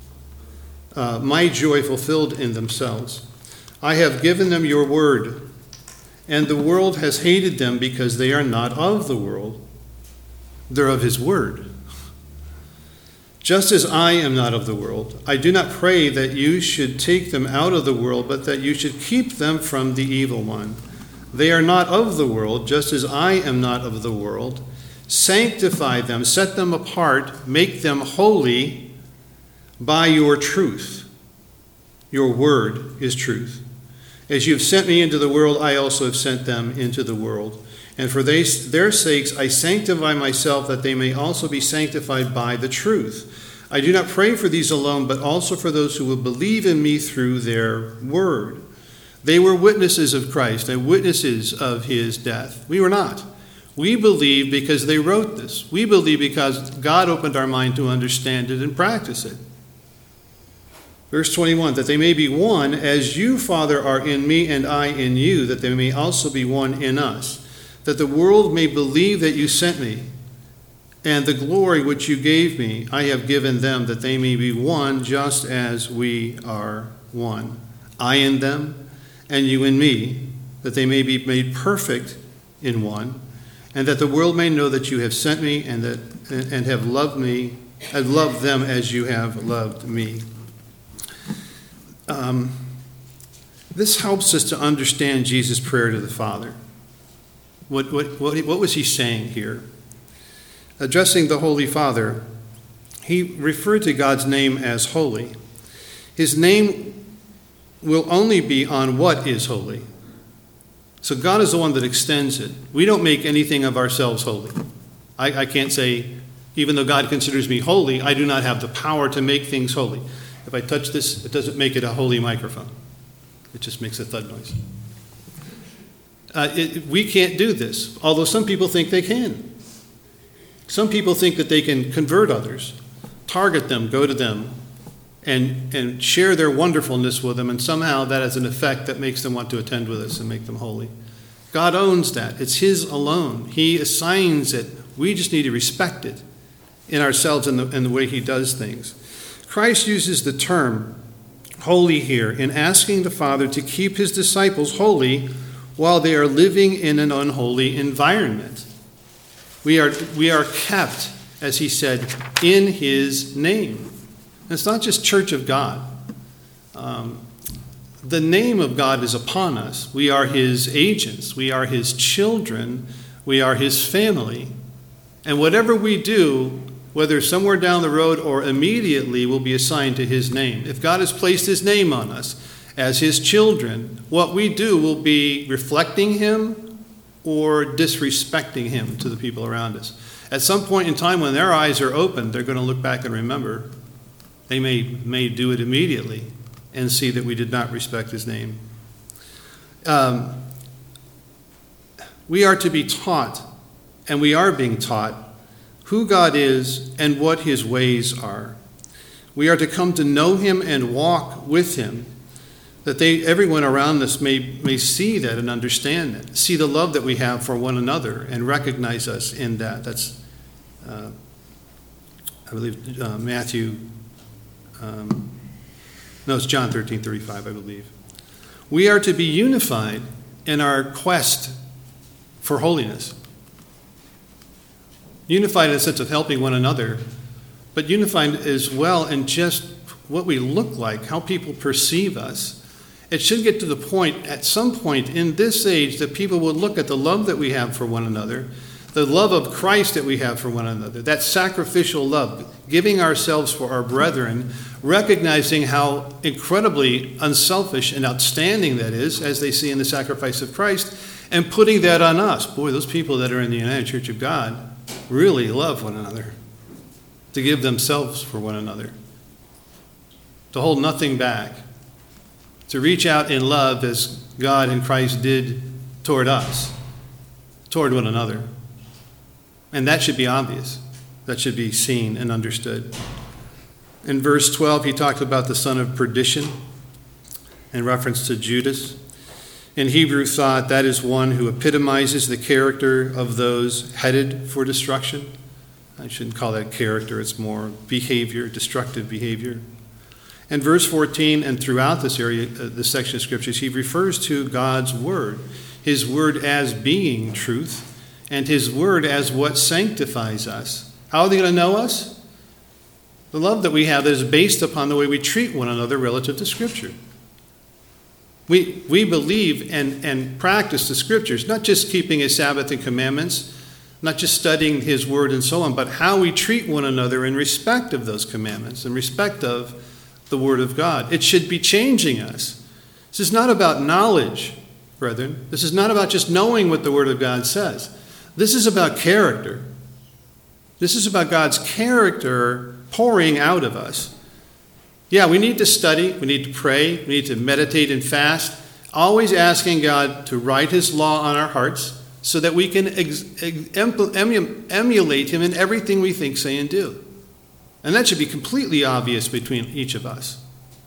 S1: uh, my joy fulfilled in themselves. I have given them your word, and the world has hated them because they are not of the world. They're of his word. Just as I am not of the world, I do not pray that you should take them out of the world, but that you should keep them from the evil one. They are not of the world, just as I am not of the world. Sanctify them, set them apart, make them holy by your truth. Your word is truth. As you have sent me into the world, I also have sent them into the world. And for they, their sakes I sanctify myself, that they may also be sanctified by the truth. I do not pray for these alone, but also for those who will believe in me through their word. They were witnesses of Christ and witnesses of his death. We were not. We believe because they wrote this. We believe because God opened our mind to understand it and practice it. Verse twenty-one, that they may be one as you, Father, are in me and I in you, that they may also be one in us, that the world may believe that you sent me, and the glory which you gave me I have given them, that they may be one just as we are one. I in them, and you in me, that they may be made perfect in one, and that the world may know that you have sent me and that and have loved me and loved them as you have loved me. Um, this helps us to understand Jesus' prayer to the Father. What, what, what, what was he saying here? Addressing the Holy Father, he referred to God's name as holy. His name will only be on what is holy. So God is the one that extends it. We don't make anything of ourselves holy. I, I can't say, even though God considers me holy, I do not have the power to make things holy. If I touch this, it doesn't make it a holy microphone. It just makes a thud noise. Uh, it, we can't do this, although some people think they can. Some people think that they can convert others, target them, go to them, and, and share their wonderfulness with them, and somehow that has an effect that makes them want to attend with us and make them holy. God owns that. It's his alone. He assigns it. We just need to respect it in ourselves and the, and the way he does things. Christ uses the term holy here in asking the Father to keep his disciples holy while they are living in an unholy environment. We are, we are kept, as he said, in his name. And it's not just Church of God. Um, the name of God is upon us. We are his agents. We are his children. We are his family. And whatever we do, whether somewhere down the road or immediately, will be assigned to his name. If God has placed his name on us as his children, what we do will be reflecting him or disrespecting him to the people around us. At some point in time when their eyes are opened, they're going to look back and remember. They may, may do it immediately and see that we did not respect his name. Um, we are to be taught, and we are being taught, who God is and what his ways are. We are to come to know him and walk with him, that they, everyone around us may, may see that and understand that, see the love that we have for one another and recognize us in that. That's, uh, I believe, uh, Matthew, um, no, it's John thirteen thirty-five, I believe. We are to be unified in our quest for holiness. Unified in the sense of helping one another, but unified as well in just what we look like, how people perceive us. It should get to the point, at some point in this age, that people will look at the love that we have for one another, the love of Christ that we have for one another, that sacrificial love, giving ourselves for our brethren, recognizing how incredibly unselfish and outstanding that is, as they see in the sacrifice of Christ, and putting that on us. Boy, those people that are in the United Church of God really love one another, to give themselves for one another, to hold nothing back, to reach out in love as God and Christ did toward us, toward one another. And that should be obvious. That should be seen and understood. In verse twelve, he talked about the son of perdition in reference to Judas. In Hebrew thought, that is one who epitomizes the character of those headed for destruction. I shouldn't call that character, it's more behavior, destructive behavior. In verse fourteen, and throughout this area, uh, this section of scriptures, he refers to God's word, his word as being truth, and his word as what sanctifies us. How are they going to know us? The love that we have that is based upon the way we treat one another relative to Scripture. We, we believe and, and practice the Scriptures, not just keeping his Sabbath and commandments, not just studying his word and so on, but how we treat one another in respect of those commandments, in respect of the word of God. It should be changing us. This is not about knowledge, brethren. This is not about just knowing what the word of God says. This is about character. This is about God's character pouring out of us. Yeah, we need to study, we need to pray, we need to meditate and fast, always asking God to write his law on our hearts so that we can ex- ex- emu- emulate him in everything we think, say, and do. And that should be completely obvious between each of us.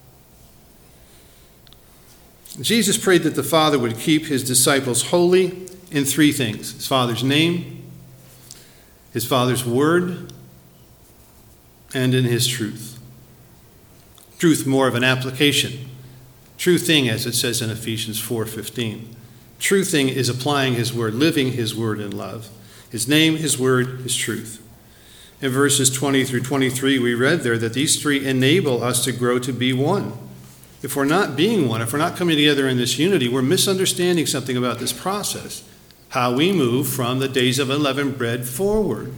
S1: Jesus prayed that the Father would keep his disciples holy in three things: his Father's name, his Father's word, and in his truth. Truth more of an application. True thing, as it says in Ephesians four fifteen. True thing is applying his word, living his word in love. His name, his word, his truth. In verses twenty through twenty-three, we read there that these three enable us to grow to be one. If we're not being one, if we're not coming together in this unity, we're misunderstanding something about this process, how we move from the days of unleavened bread forward.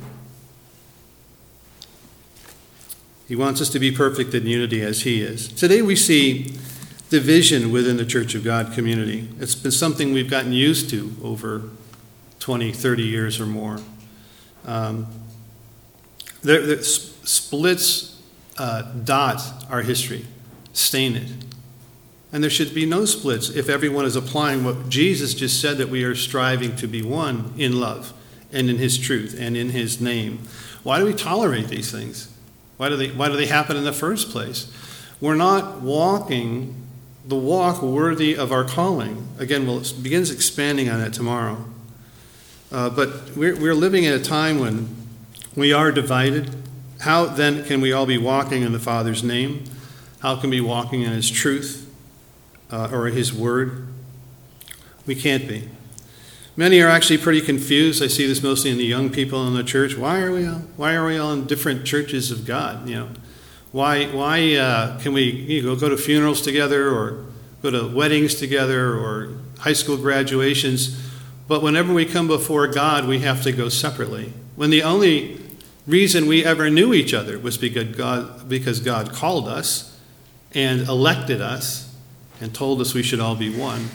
S1: He wants us to be perfect in unity as he is. Today we see division within the Church of God community. It's been something we've gotten used to over twenty, thirty years or more. Um, there, there, splits uh, dot our history, stain it. And there should be no splits if everyone is applying what Jesus just said, that we are striving to be one in love and in his truth and in his name. Why do we tolerate these things? Why do they, why do they happen in the first place? We're not walking the walk worthy of our calling. Again, we'll begin expanding on it tomorrow. Uh, but we're, we're living at a time when we are divided. How then can we all be walking in the Father's name? How can we be walking in his truth? Uh, or his word? We can't be. Many are actually pretty confused. I see this mostly in the young people in the church. Why are we all, why are we all in different churches of God? You know, why why uh, can we you know, go to funerals together or go to weddings together or high school graduations, but whenever we come before God, we have to go separately? When the only reason we ever knew each other was because God because God called us and elected us and told us we should all be one.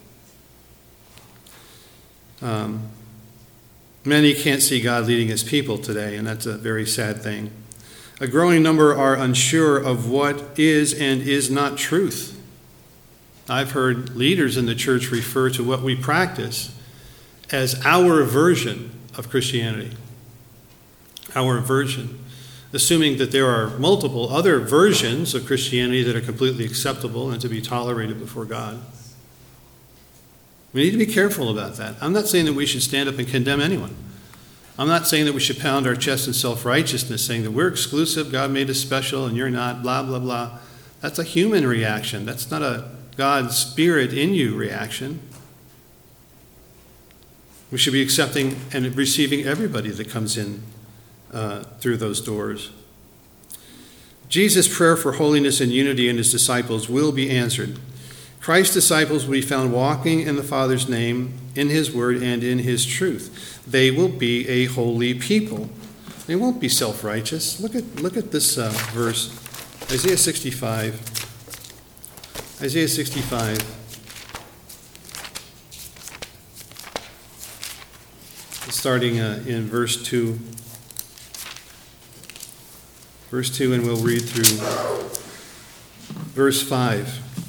S1: Um, many can't see God leading his people today, and that's a very sad thing. A growing number are unsure of what is and is not truth. I've heard leaders in the church refer to what we practice as our version of Christianity. Our version. Assuming that there are multiple other versions of Christianity that are completely acceptable and to be tolerated before God. We need to be careful about that. I'm not saying that we should stand up and condemn anyone. I'm not saying that we should pound our chest in self-righteousness, saying that we're exclusive, God made us special, and you're not, blah, blah, blah. That's a human reaction. That's not a God's Spirit in you reaction. We should be accepting and receiving everybody that comes in Uh, through those doors. Jesus' prayer for holiness and unity in his disciples will be answered. Christ's disciples will be found walking in the Father's name, in his word, and in his truth. They will be a holy people. They won't be self-righteous. Look at look at this uh, verse, Isaiah sixty-five. Isaiah sixty-five. Starting uh, in verse two. Verse two, and we'll read through verse five.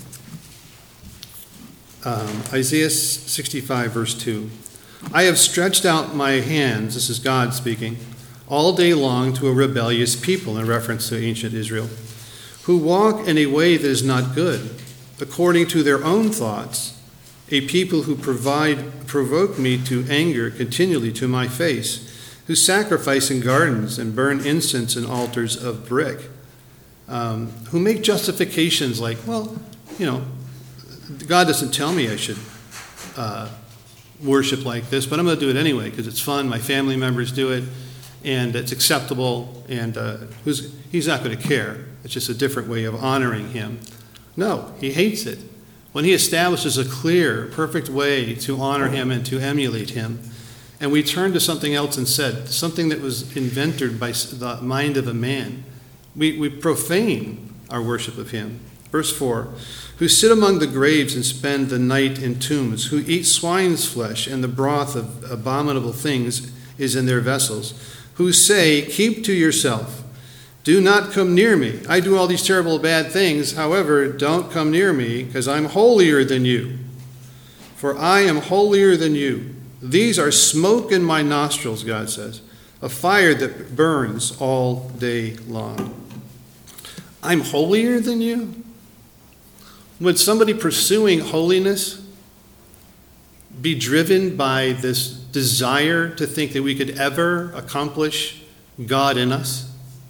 S1: Um, Isaiah sixty-five, verse two. I have stretched out my hands, this is God speaking, all day long to a rebellious people, in reference to ancient Israel, who walk in a way that is not good, according to their own thoughts, a people who provide, provoke me to anger continually to my face, who sacrifice in gardens and burn incense in altars of brick, um, who make justifications like, well, you know, God doesn't tell me I should uh, worship like this, but I'm going to do it anyway because it's fun, my family members do it, and it's acceptable, and uh, who's, he's not going to care. It's just a different way of honoring him. No, he hates it. When he establishes a clear, perfect way to honor him and to emulate him, and we turn to something else instead, something that was invented by the mind of a man, we, we profane our worship of him. Verse four, who sit among the graves and spend the night in tombs, who eat swine's flesh, and the broth of abominable things is in their vessels, who say, keep to yourself, do not come near me. I do all these terrible bad things, however, don't come near me, because I'm holier than you. For I am holier than you. These are smoke in my nostrils, God says, a fire that burns all day long. I'm holier than you? Would somebody pursuing holiness be driven by this desire to think that we could ever accomplish God in us?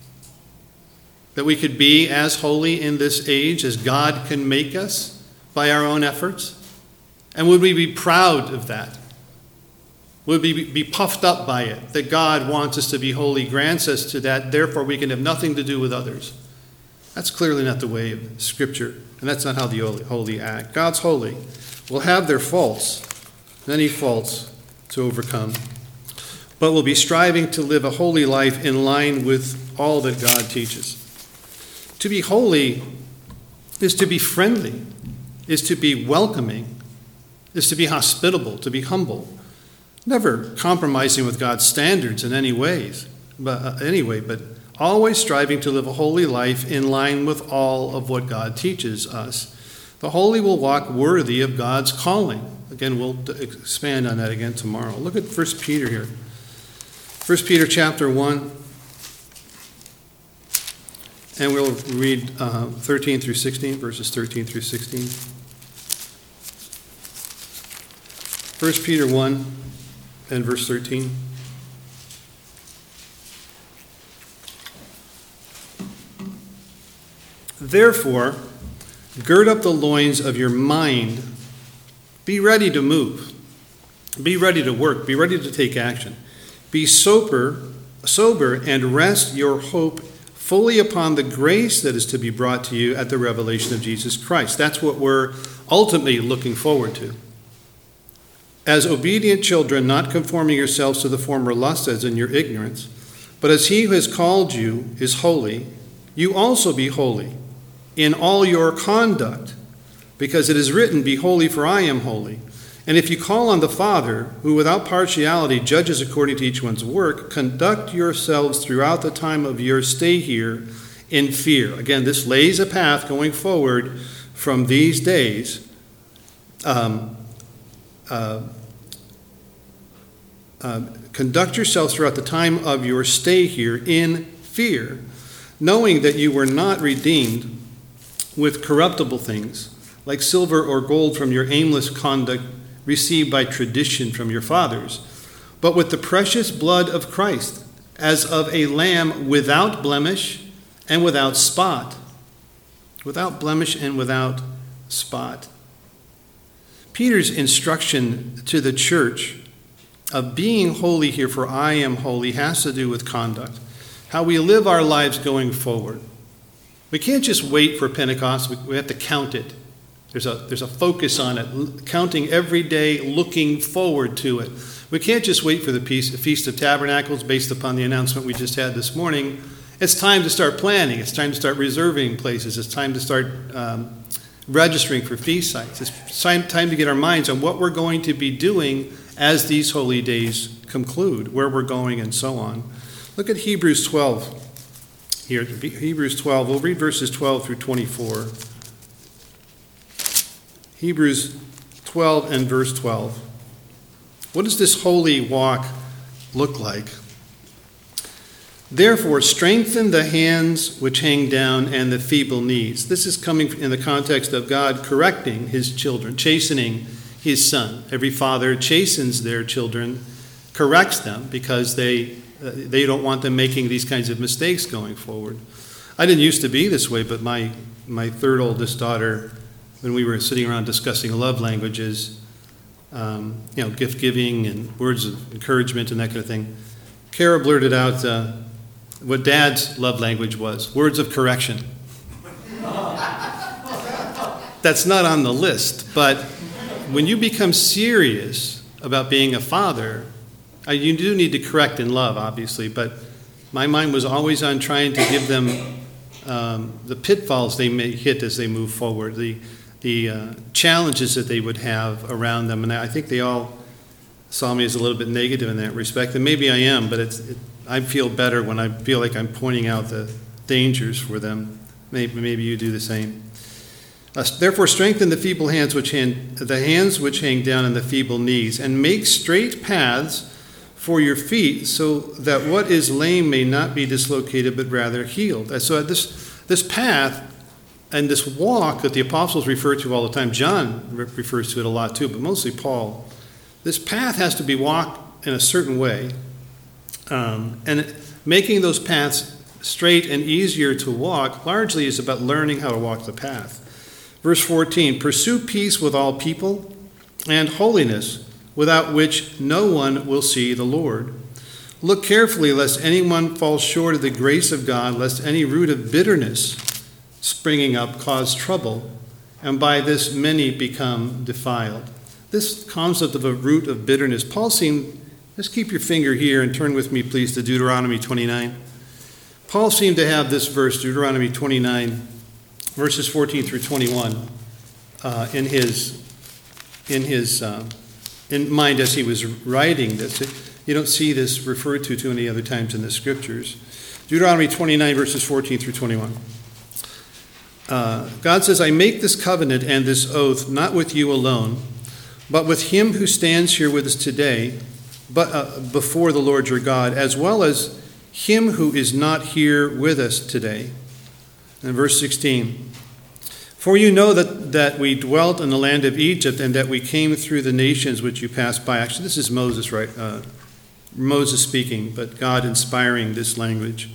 S1: That we could be as holy in this age as God can make us by our own efforts? And would we be proud of that? Would we be puffed up by it, that God wants us to be holy, grants us to that, therefore we can have nothing to do with others? That's clearly not the way of Scripture, and that's not how the holy act. God's holy will have their faults, many faults to overcome, but will be striving to live a holy life in line with all that God teaches. To be holy is to be friendly, is to be welcoming, is to be hospitable, to be humble, never compromising with God's standards in any ways, but uh, anyway, but always striving to live a holy life in line with all of what God teaches us. The holy will walk worthy of God's calling. Again, we'll expand on that again tomorrow. Look at First Peter here. First Peter chapter one. And we'll read uh, thirteen through sixteen, verses thirteen through sixteen. First Peter one and verse thirteen. Therefore, gird up the loins of your mind. Be ready to move. Be ready to work. Be ready to take action. Be sober, sober, and rest your hope fully upon the grace that is to be brought to you at the revelation of Jesus Christ. That's what we're ultimately looking forward to. As obedient children, not conforming yourselves to the former lusts as in your ignorance, but as he who has called you is holy, you also be holy in all your conduct, because it is written, be holy, for I am holy. And if you call on the Father, who without partiality judges according to each one's work, conduct yourselves throughout the time of your stay here in fear. Again, this lays a path going forward from these days. Um, uh, uh, conduct yourselves throughout the time of your stay here in fear, knowing that you were not redeemed with corruptible things, like silver or gold from your aimless conduct received by tradition from your fathers, but with the precious blood of Christ, as of a lamb without blemish and without spot. Without blemish and without spot. Peter's instruction to the church of being holy here, for I am holy, has to do with conduct, how we live our lives going forward. We can't just wait for Pentecost. We have to count it. There's a, there's a focus on it, counting every day, looking forward to it. We can't just wait for the Feast of Tabernacles based upon the announcement we just had this morning. It's time to start planning. It's time to start reserving places. It's time to start um, registering for feast sites. It's time, time to get our minds on what we're going to be doing as these holy days conclude, where we're going, and so on. Look at Hebrews twelve here. Hebrews twelve. We'll read verses twelve through twenty-four. Hebrews twelve and verse twelve. What does this holy walk look like? Therefore, strengthen the hands which hang down and the feeble knees. This is coming in the context of God correcting his children, chastening his son. Every father chastens their children, corrects them, because they uh, they don't want them making these kinds of mistakes going forward. I didn't used to be this way, but my, my third oldest daughter, when we were sitting around discussing love languages, um, you know, gift giving and words of encouragement and that kind of thing, Kara blurted out uh, what Dad's love language was, words of correction. That's not on the list, but when you become serious about being a father, uh, you do need to correct in love, obviously, but my mind was always on trying to give them um, the pitfalls they may hit as they move forward, the the uh, challenges that they would have around them. And I think they all saw me as a little bit negative in that respect. And maybe I am, but it's, it, I feel better when I feel like I'm pointing out the dangers for them. Maybe, maybe you do the same. Uh, Therefore, strengthen the feeble hands which hand, the hands which hang down and the feeble knees, and make straight paths for your feet, so that what is lame may not be dislocated, but rather healed. And so this this path and this walk that the apostles refer to all the time, John re- refers to it a lot too, but mostly Paul, this path has to be walked in a certain way. Um, and making those paths straight and easier to walk largely is about learning how to walk the path. Verse fourteen, pursue peace with all people and holiness, without which no one will see the Lord. Look carefully lest anyone fall short of the grace of God, lest any root of bitterness springing up cause trouble, and by this many become defiled. This concept of a root of bitterness, Paul seemed, let's keep your finger here and turn with me please to Deuteronomy twenty-nine. Paul seemed to have this verse, Deuteronomy twenty-nine, verses fourteen through twenty-one, uh, in his in his uh, in mind as he was writing this. You don't see this referred to too many other times in the scriptures. Deuteronomy twenty-nine, verses fourteen through twenty-one. Uh, God says, I make this covenant and this oath not with you alone, but with him who stands here with us today, but uh, before the Lord your God, as well as him who is not here with us today. And verse sixteen, for you know that, that we dwelt in the land of Egypt, and that we came through the nations which you passed by. Actually, this is Moses, right? Uh, Moses speaking, but God inspiring this language.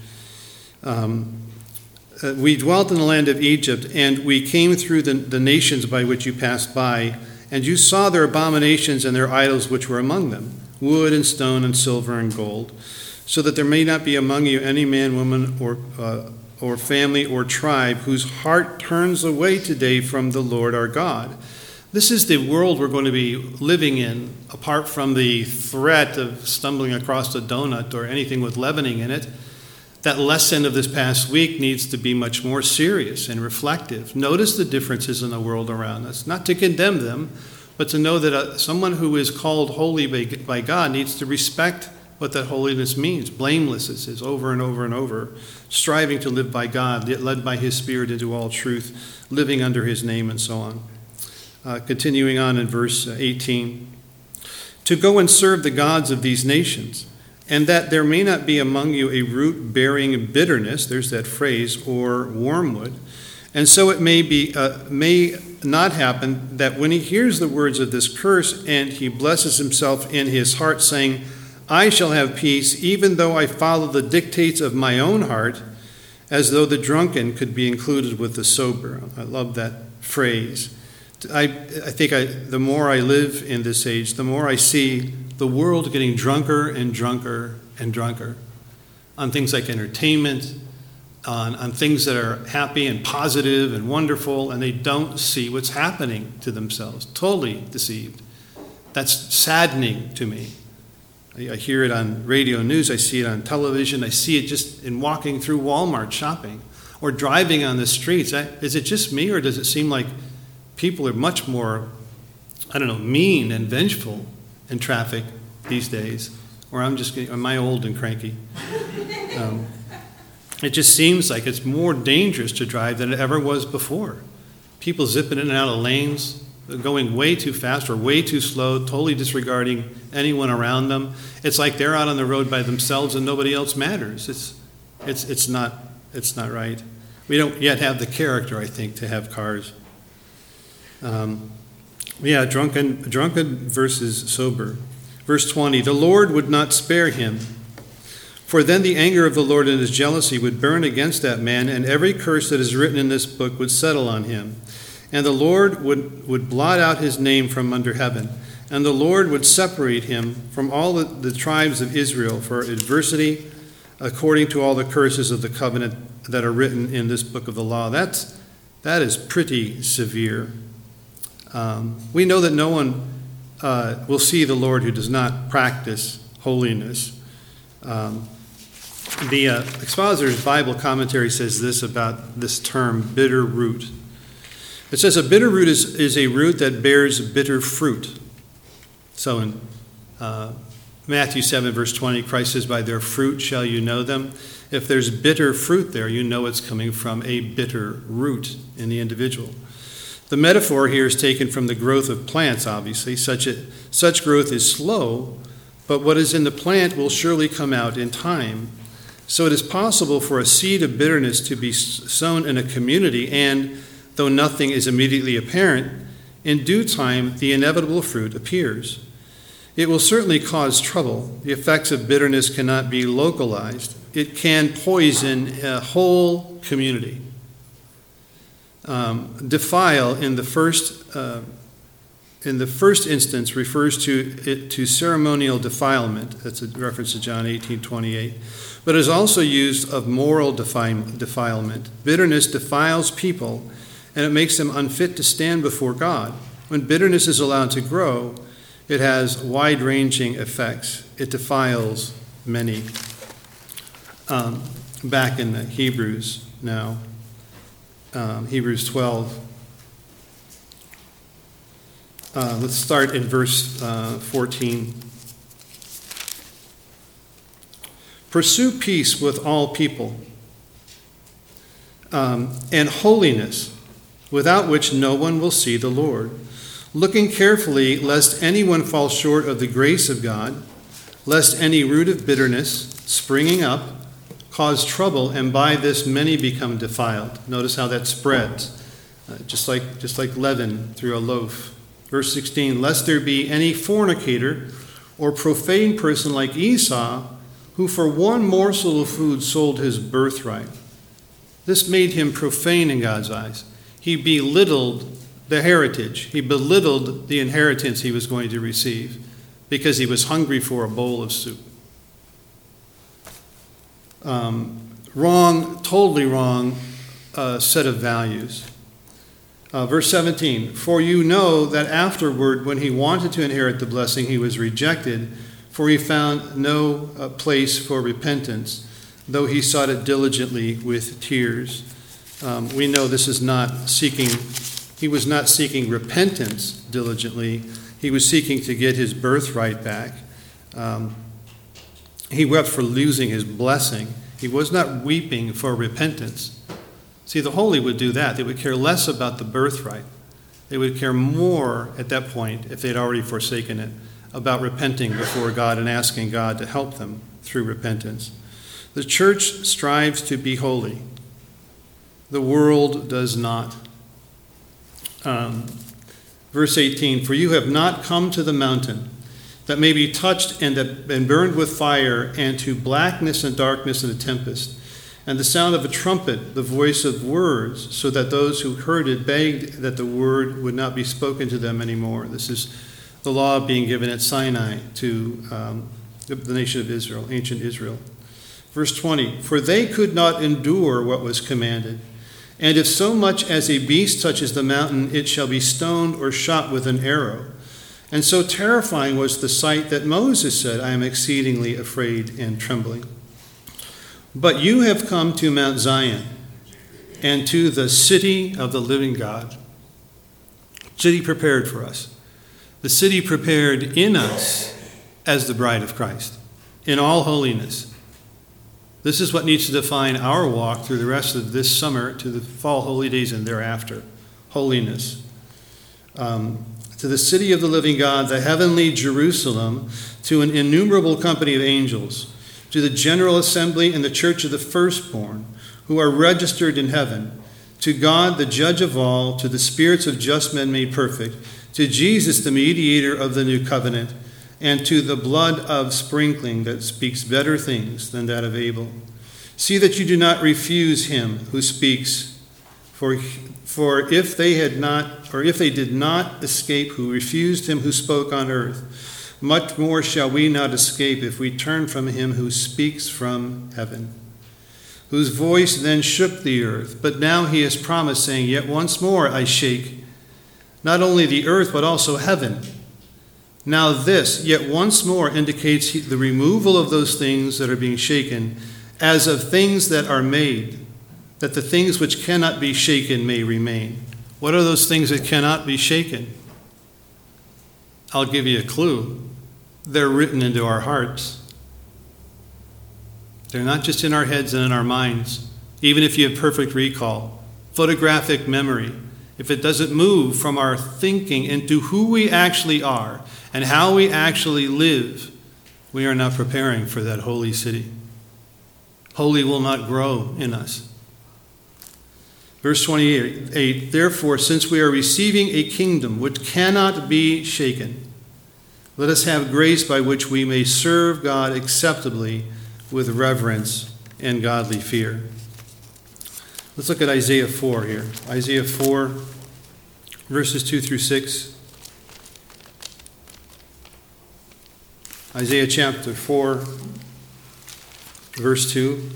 S1: Um, uh, we dwelt in the land of Egypt, and we came through the, the nations by which you passed by, and you saw their abominations and their idols which were among them, wood and stone and silver and gold, so that there may not be among you any man, woman, or uh, or family or tribe whose heart turns away today from the Lord our God. This is the world we're going to be living in, apart from the threat of stumbling across a donut or anything with leavening in it. That lesson of this past week needs to be much more serious and reflective. Notice the differences in the world around us, not to condemn them, but to know that uh, someone who is called holy by, by God needs to respect what that holiness means. Blameless, it says over and over and over. Striving to live by God, led by his Spirit into all truth, living under his name, and so on. Uh, continuing on in verse eighteen. To go and serve the gods of these nations, and that there may not be among you a root bearing bitterness, there's that phrase, or wormwood. And so it may be, uh, may not happen that when he hears the words of this curse and he blesses himself in his heart, saying, I shall have peace, even though I follow the dictates of my own heart, as though the drunken could be included with the sober. I love that phrase. I, I think I, the more I live in this age, the more I see the world getting drunker and drunker and drunker on things like entertainment, on, on things that are happy and positive and wonderful, and they don't see what's happening to themselves. Totally deceived. That's saddening to me. I hear it on radio news, I see it on television, I see it just in walking through Walmart shopping or driving on the streets. I, is it just me, or does it seem like people are much more, I don't know, mean and vengeful in traffic these days? Or I'm just getting, am I old and cranky? Um, it just seems like it's more dangerous to drive than it ever was before. People zipping in and out of lanes, going way too fast or way too slow, totally disregarding anyone around them. It's like they're out on the road by themselves and nobody else matters. It's it's it's not it's not right. We don't yet have the character, I think, to have cars. Um, yeah, drunken drunken versus sober. Verse twenty, the Lord would not spare him, for then the anger of the Lord and his jealousy would burn against that man, and every curse that is written in this book would settle on him. And the Lord would, would blot out his name from under heaven. And the Lord would separate him from all the, the tribes of Israel for adversity, according to all the curses of the covenant that are written in this book of the law. That's, that is pretty severe. Um, we know that no one uh, will see the Lord who does not practice holiness. Um, the uh, Expositor's Bible commentary says this about this term, bitter root. It says a bitter root is, is a root that bears bitter fruit. So in uh, Matthew seven, verse twenty, Christ says, by their fruit shall you know them. If there's bitter fruit there, you know it's coming from a bitter root in the individual. The metaphor here is taken from the growth of plants, obviously. Such, a, such growth is slow, but what is in the plant will surely come out in time. So it is possible for a seed of bitterness to be sown in a community, and though nothing is immediately apparent, in due time the inevitable fruit appears. It will certainly cause trouble. The effects of bitterness cannot be localized. It can poison a whole community. Um, defile in the first uh, in the first instance refers to it to ceremonial defilement. That's a reference to John eighteen twenty-eight. But is also used of moral defi- defilement. Bitterness defiles people, and it makes them unfit to stand before God. When bitterness is allowed to grow, it has wide-ranging effects. It defiles many. Um, back in the Hebrews now, um, Hebrews twelve. Uh, let's start in verse uh, fourteen. Pursue peace with all people um, and holiness, without which no one will see the Lord. Looking carefully, lest anyone fall short of the grace of God, lest any root of bitterness, springing up, cause trouble, and by this many become defiled. Notice how that spreads, uh, just like just like leaven through a loaf. Verse sixteen, lest there be any fornicator or profane person like Esau, who for one morsel of food sold his birthright. This made him profane in God's eyes. He belittled the heritage. He belittled the inheritance he was going to receive because he was hungry for a bowl of soup. Um, wrong, totally wrong uh, set of values. Uh, verse seventeen, for you know that afterward, when he wanted to inherit the blessing, he was rejected, for he found no uh, place for repentance, though he sought it diligently with tears. Um, we know this is not seeking, he was not seeking repentance diligently. He was seeking to get his birthright back. Um, He wept for losing his blessing. He was not weeping for repentance. See, the holy would do that. They would care less about the birthright. They would care more at that point, if they'd already forsaken it, about repenting before God and asking God to help them through repentance. The church strives to be holy. The world does not. Um, verse eighteen, for you have not come to the mountain that may be touched and, that, and burned with fire, and to blackness and darkness and a tempest, and the sound of a trumpet, the voice of words, so that those who heard it begged that the word would not be spoken to them anymore. This is the law being given at Sinai to um, the nation of Israel, ancient Israel. Verse twenty, for they could not endure what was commanded. And if so much as a beast touches the mountain, it shall be stoned or shot with an arrow. And so terrifying was the sight that Moses said, I am exceedingly afraid and trembling. But you have come to Mount Zion and to the city of the living God. City prepared for us. The city prepared in us as the bride of Christ, in all holiness. This is what needs to define our walk through the rest of this summer to the fall holy days and thereafter. Holiness. Um, to the city of the living God, the heavenly Jerusalem, to an innumerable company of angels, to the general assembly and the church of the firstborn, who are registered in heaven, to God, the judge of all, to the spirits of just men made perfect, to Jesus, the mediator of the new covenant, and to the blood of sprinkling that speaks better things than that of Abel. See that you do not refuse him who speaks, for For if they had not, or if they did not escape who refused him who spoke on earth, much more shall we not escape if we turn from him who speaks from heaven, whose voice then shook the earth. But now he has promised, saying, yet once more I shake, not only the earth, but also heaven. Now this, yet once more, indicates the removal of those things that are being shaken, as of things that are made, that the things which cannot be shaken may remain. What are those things that cannot be shaken? I'll give you a clue. They're written into our hearts. They're not just in our heads and in our minds. Even if you have perfect recall, photographic memory, if it doesn't move from our thinking into who we actually are and how we actually live, we are not preparing for that holy city. Holy will not grow in us. Verse twenty-eight, therefore, since we are receiving a kingdom which cannot be shaken, let us have grace by which we may serve God acceptably with reverence and godly fear. Let's look at Isaiah four here. Isaiah four, verses two through six. Isaiah chapter four, verse two.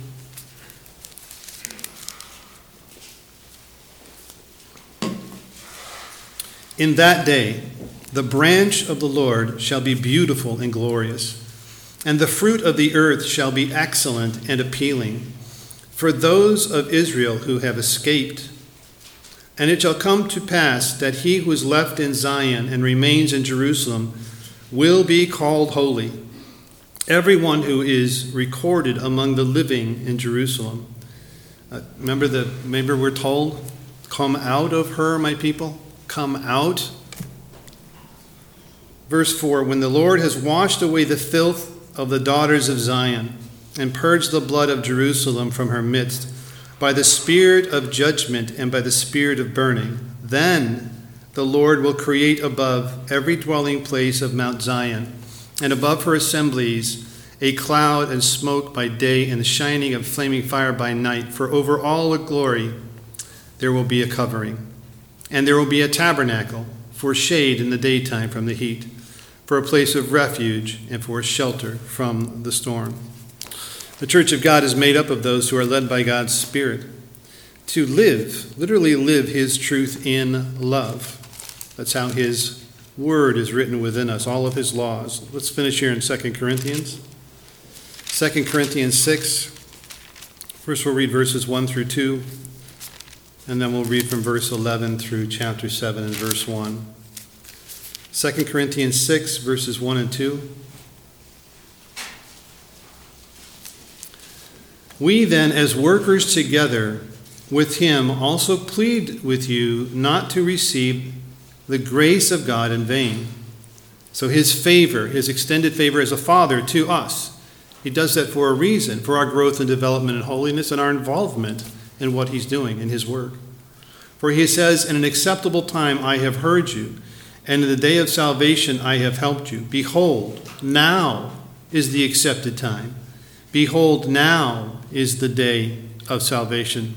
S1: In that day, the branch of the Lord shall be beautiful and glorious, and the fruit of the earth shall be excellent and appealing for those of Israel who have escaped. And it shall come to pass that he who is left in Zion and remains in Jerusalem will be called holy, everyone who is recorded among the living in Jerusalem. Uh, remember the, remember we're told, come out of her, my people, come out. Verse four, when the Lord has washed away the filth of the daughters of Zion and purged the blood of Jerusalem from her midst by the spirit of judgment and by the spirit of burning, then the Lord will create above every dwelling place of Mount Zion and above her assemblies a cloud and smoke by day and the shining of flaming fire by night. For over all the glory there will be a covering, and there will be a tabernacle for shade in the daytime from the heat, for a place of refuge and for shelter from the storm. The church of God is made up of those who are led by God's Spirit to live, literally live his truth in love. That's how his word is written within us, all of his laws. Let's finish here in Second Corinthians. Second Corinthians six. First we'll read verses one through two, and then we'll read from verse eleven through chapter seven and verse one. Second Corinthians six, verses one and two. We then, as workers together with him, also plead with you not to receive the grace of God in vain. So his favor, his extended favor as a father to us, he does that for a reason, for our growth and development in holiness and our involvement in what he's doing in his work. For he says, in an acceptable time I have heard you, and in the day of salvation I have helped you. Behold, now is the accepted time. Behold, now is the day of salvation.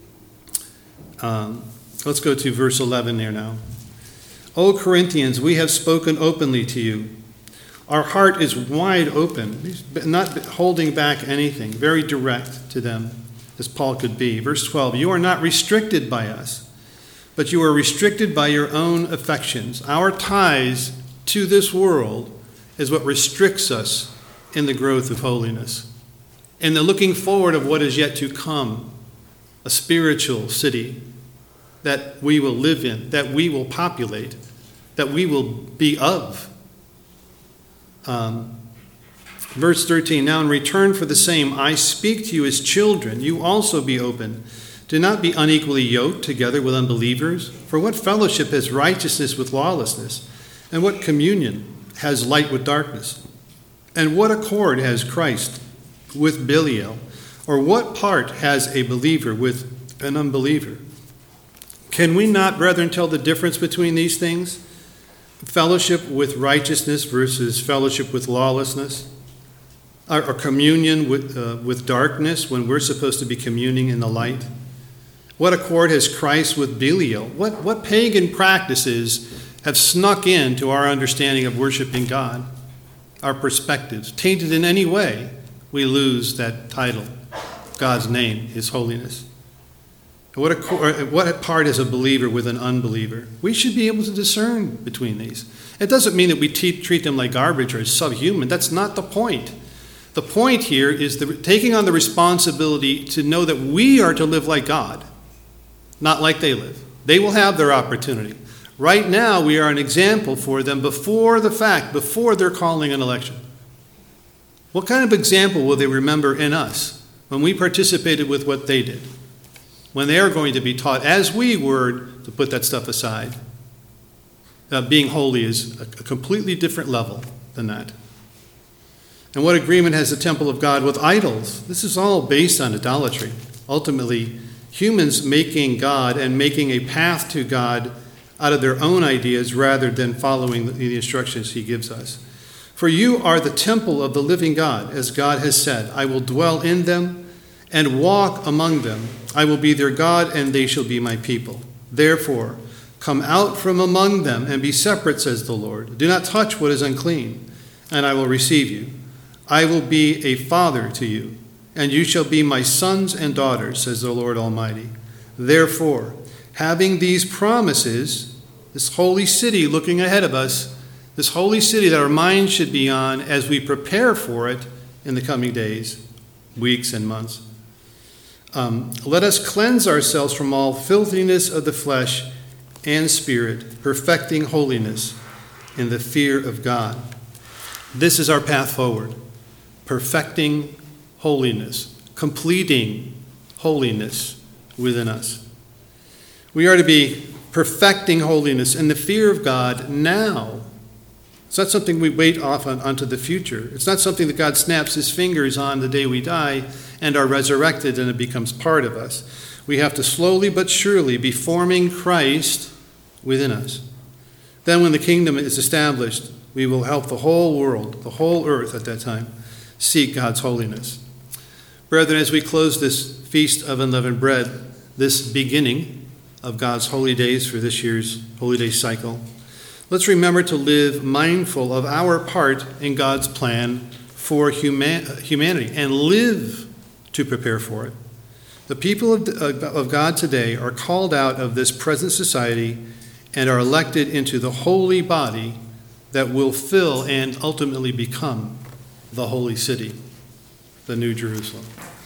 S1: Um, let's go to verse eleven there now. O Corinthians, we have spoken openly to you. Our heart is wide open, not holding back anything, very direct to them, as Paul could be. Verse twelve, you are not restricted by us, but you are restricted by your own affections. Our ties to this world is what restricts us in the growth of holiness, in the looking forward of what is yet to come, a spiritual city that we will live in, that we will populate, that we will be of. Um, verse thirteen, now in return for the same, I speak to you as children. You also be open. Do not be unequally yoked together with unbelievers. For what fellowship has righteousness with lawlessness? And what communion has light with darkness? And what accord has Christ with Belial? Or what part has a believer with an unbeliever? Can we not, brethren, tell the difference between these things? Fellowship with righteousness versus fellowship with lawlessness? Or, or communion with, uh, with darkness when we're supposed to be communing in the light? What accord has Christ with Belial? What, what pagan practices have snuck into our understanding of worshiping God, our perspectives? Tainted in any way, we lose that title. God's name, his holiness. What, a, what part is a believer with an unbeliever? We should be able to discern between these. It doesn't mean that we te- treat them like garbage or as subhuman. That's not the point. The point here is the, taking on the responsibility to know that we are to live like God, not like they live. They will have their opportunity. Right now, we are an example for them before the fact, before their calling and election. What kind of example will they remember in us when we participated with what they did? When they are going to be taught, as we were, to put that stuff aside. Uh, being holy is a, a completely different level than that. And what agreement has the temple of God with idols? This is all based on idolatry. Ultimately, humans making God and making a path to God out of their own ideas rather than following the, the instructions he gives us. For you are the temple of the living God, as God has said, I will dwell in them and walk among them. I will be their God, and they shall be my people. Therefore, come out from among them and be separate, says the Lord. Do not touch what is unclean, and I will receive you. I will be a father to you, and you shall be my sons and daughters, says the Lord Almighty. Therefore, having these promises, this holy city looking ahead of us, this holy city that our minds should be on as we prepare for it in the coming days, weeks, and months. Um, let us cleanse ourselves from all filthiness of the flesh and spirit, perfecting holiness in the fear of God. This is our path forward. Perfecting holiness, completing holiness within us. We are to be perfecting holiness in the fear of God now. It's not something we wait off on, onto the future. It's not something that God snaps his fingers on the day we die and are resurrected and it becomes part of us. We have to slowly but surely be forming Christ within us. Then when the kingdom is established, we will help the whole world, the whole earth at that time, seek God's holiness. Brethren, as we close this Feast of Unleavened Bread, this beginning of God's holy days for this year's Holy Day cycle, let's remember to live mindful of our part in God's plan for human, humanity and live to prepare for it. The people of, of God today are called out of this present society and are elected into the holy body that will fill and ultimately become the holy city, the New Jerusalem.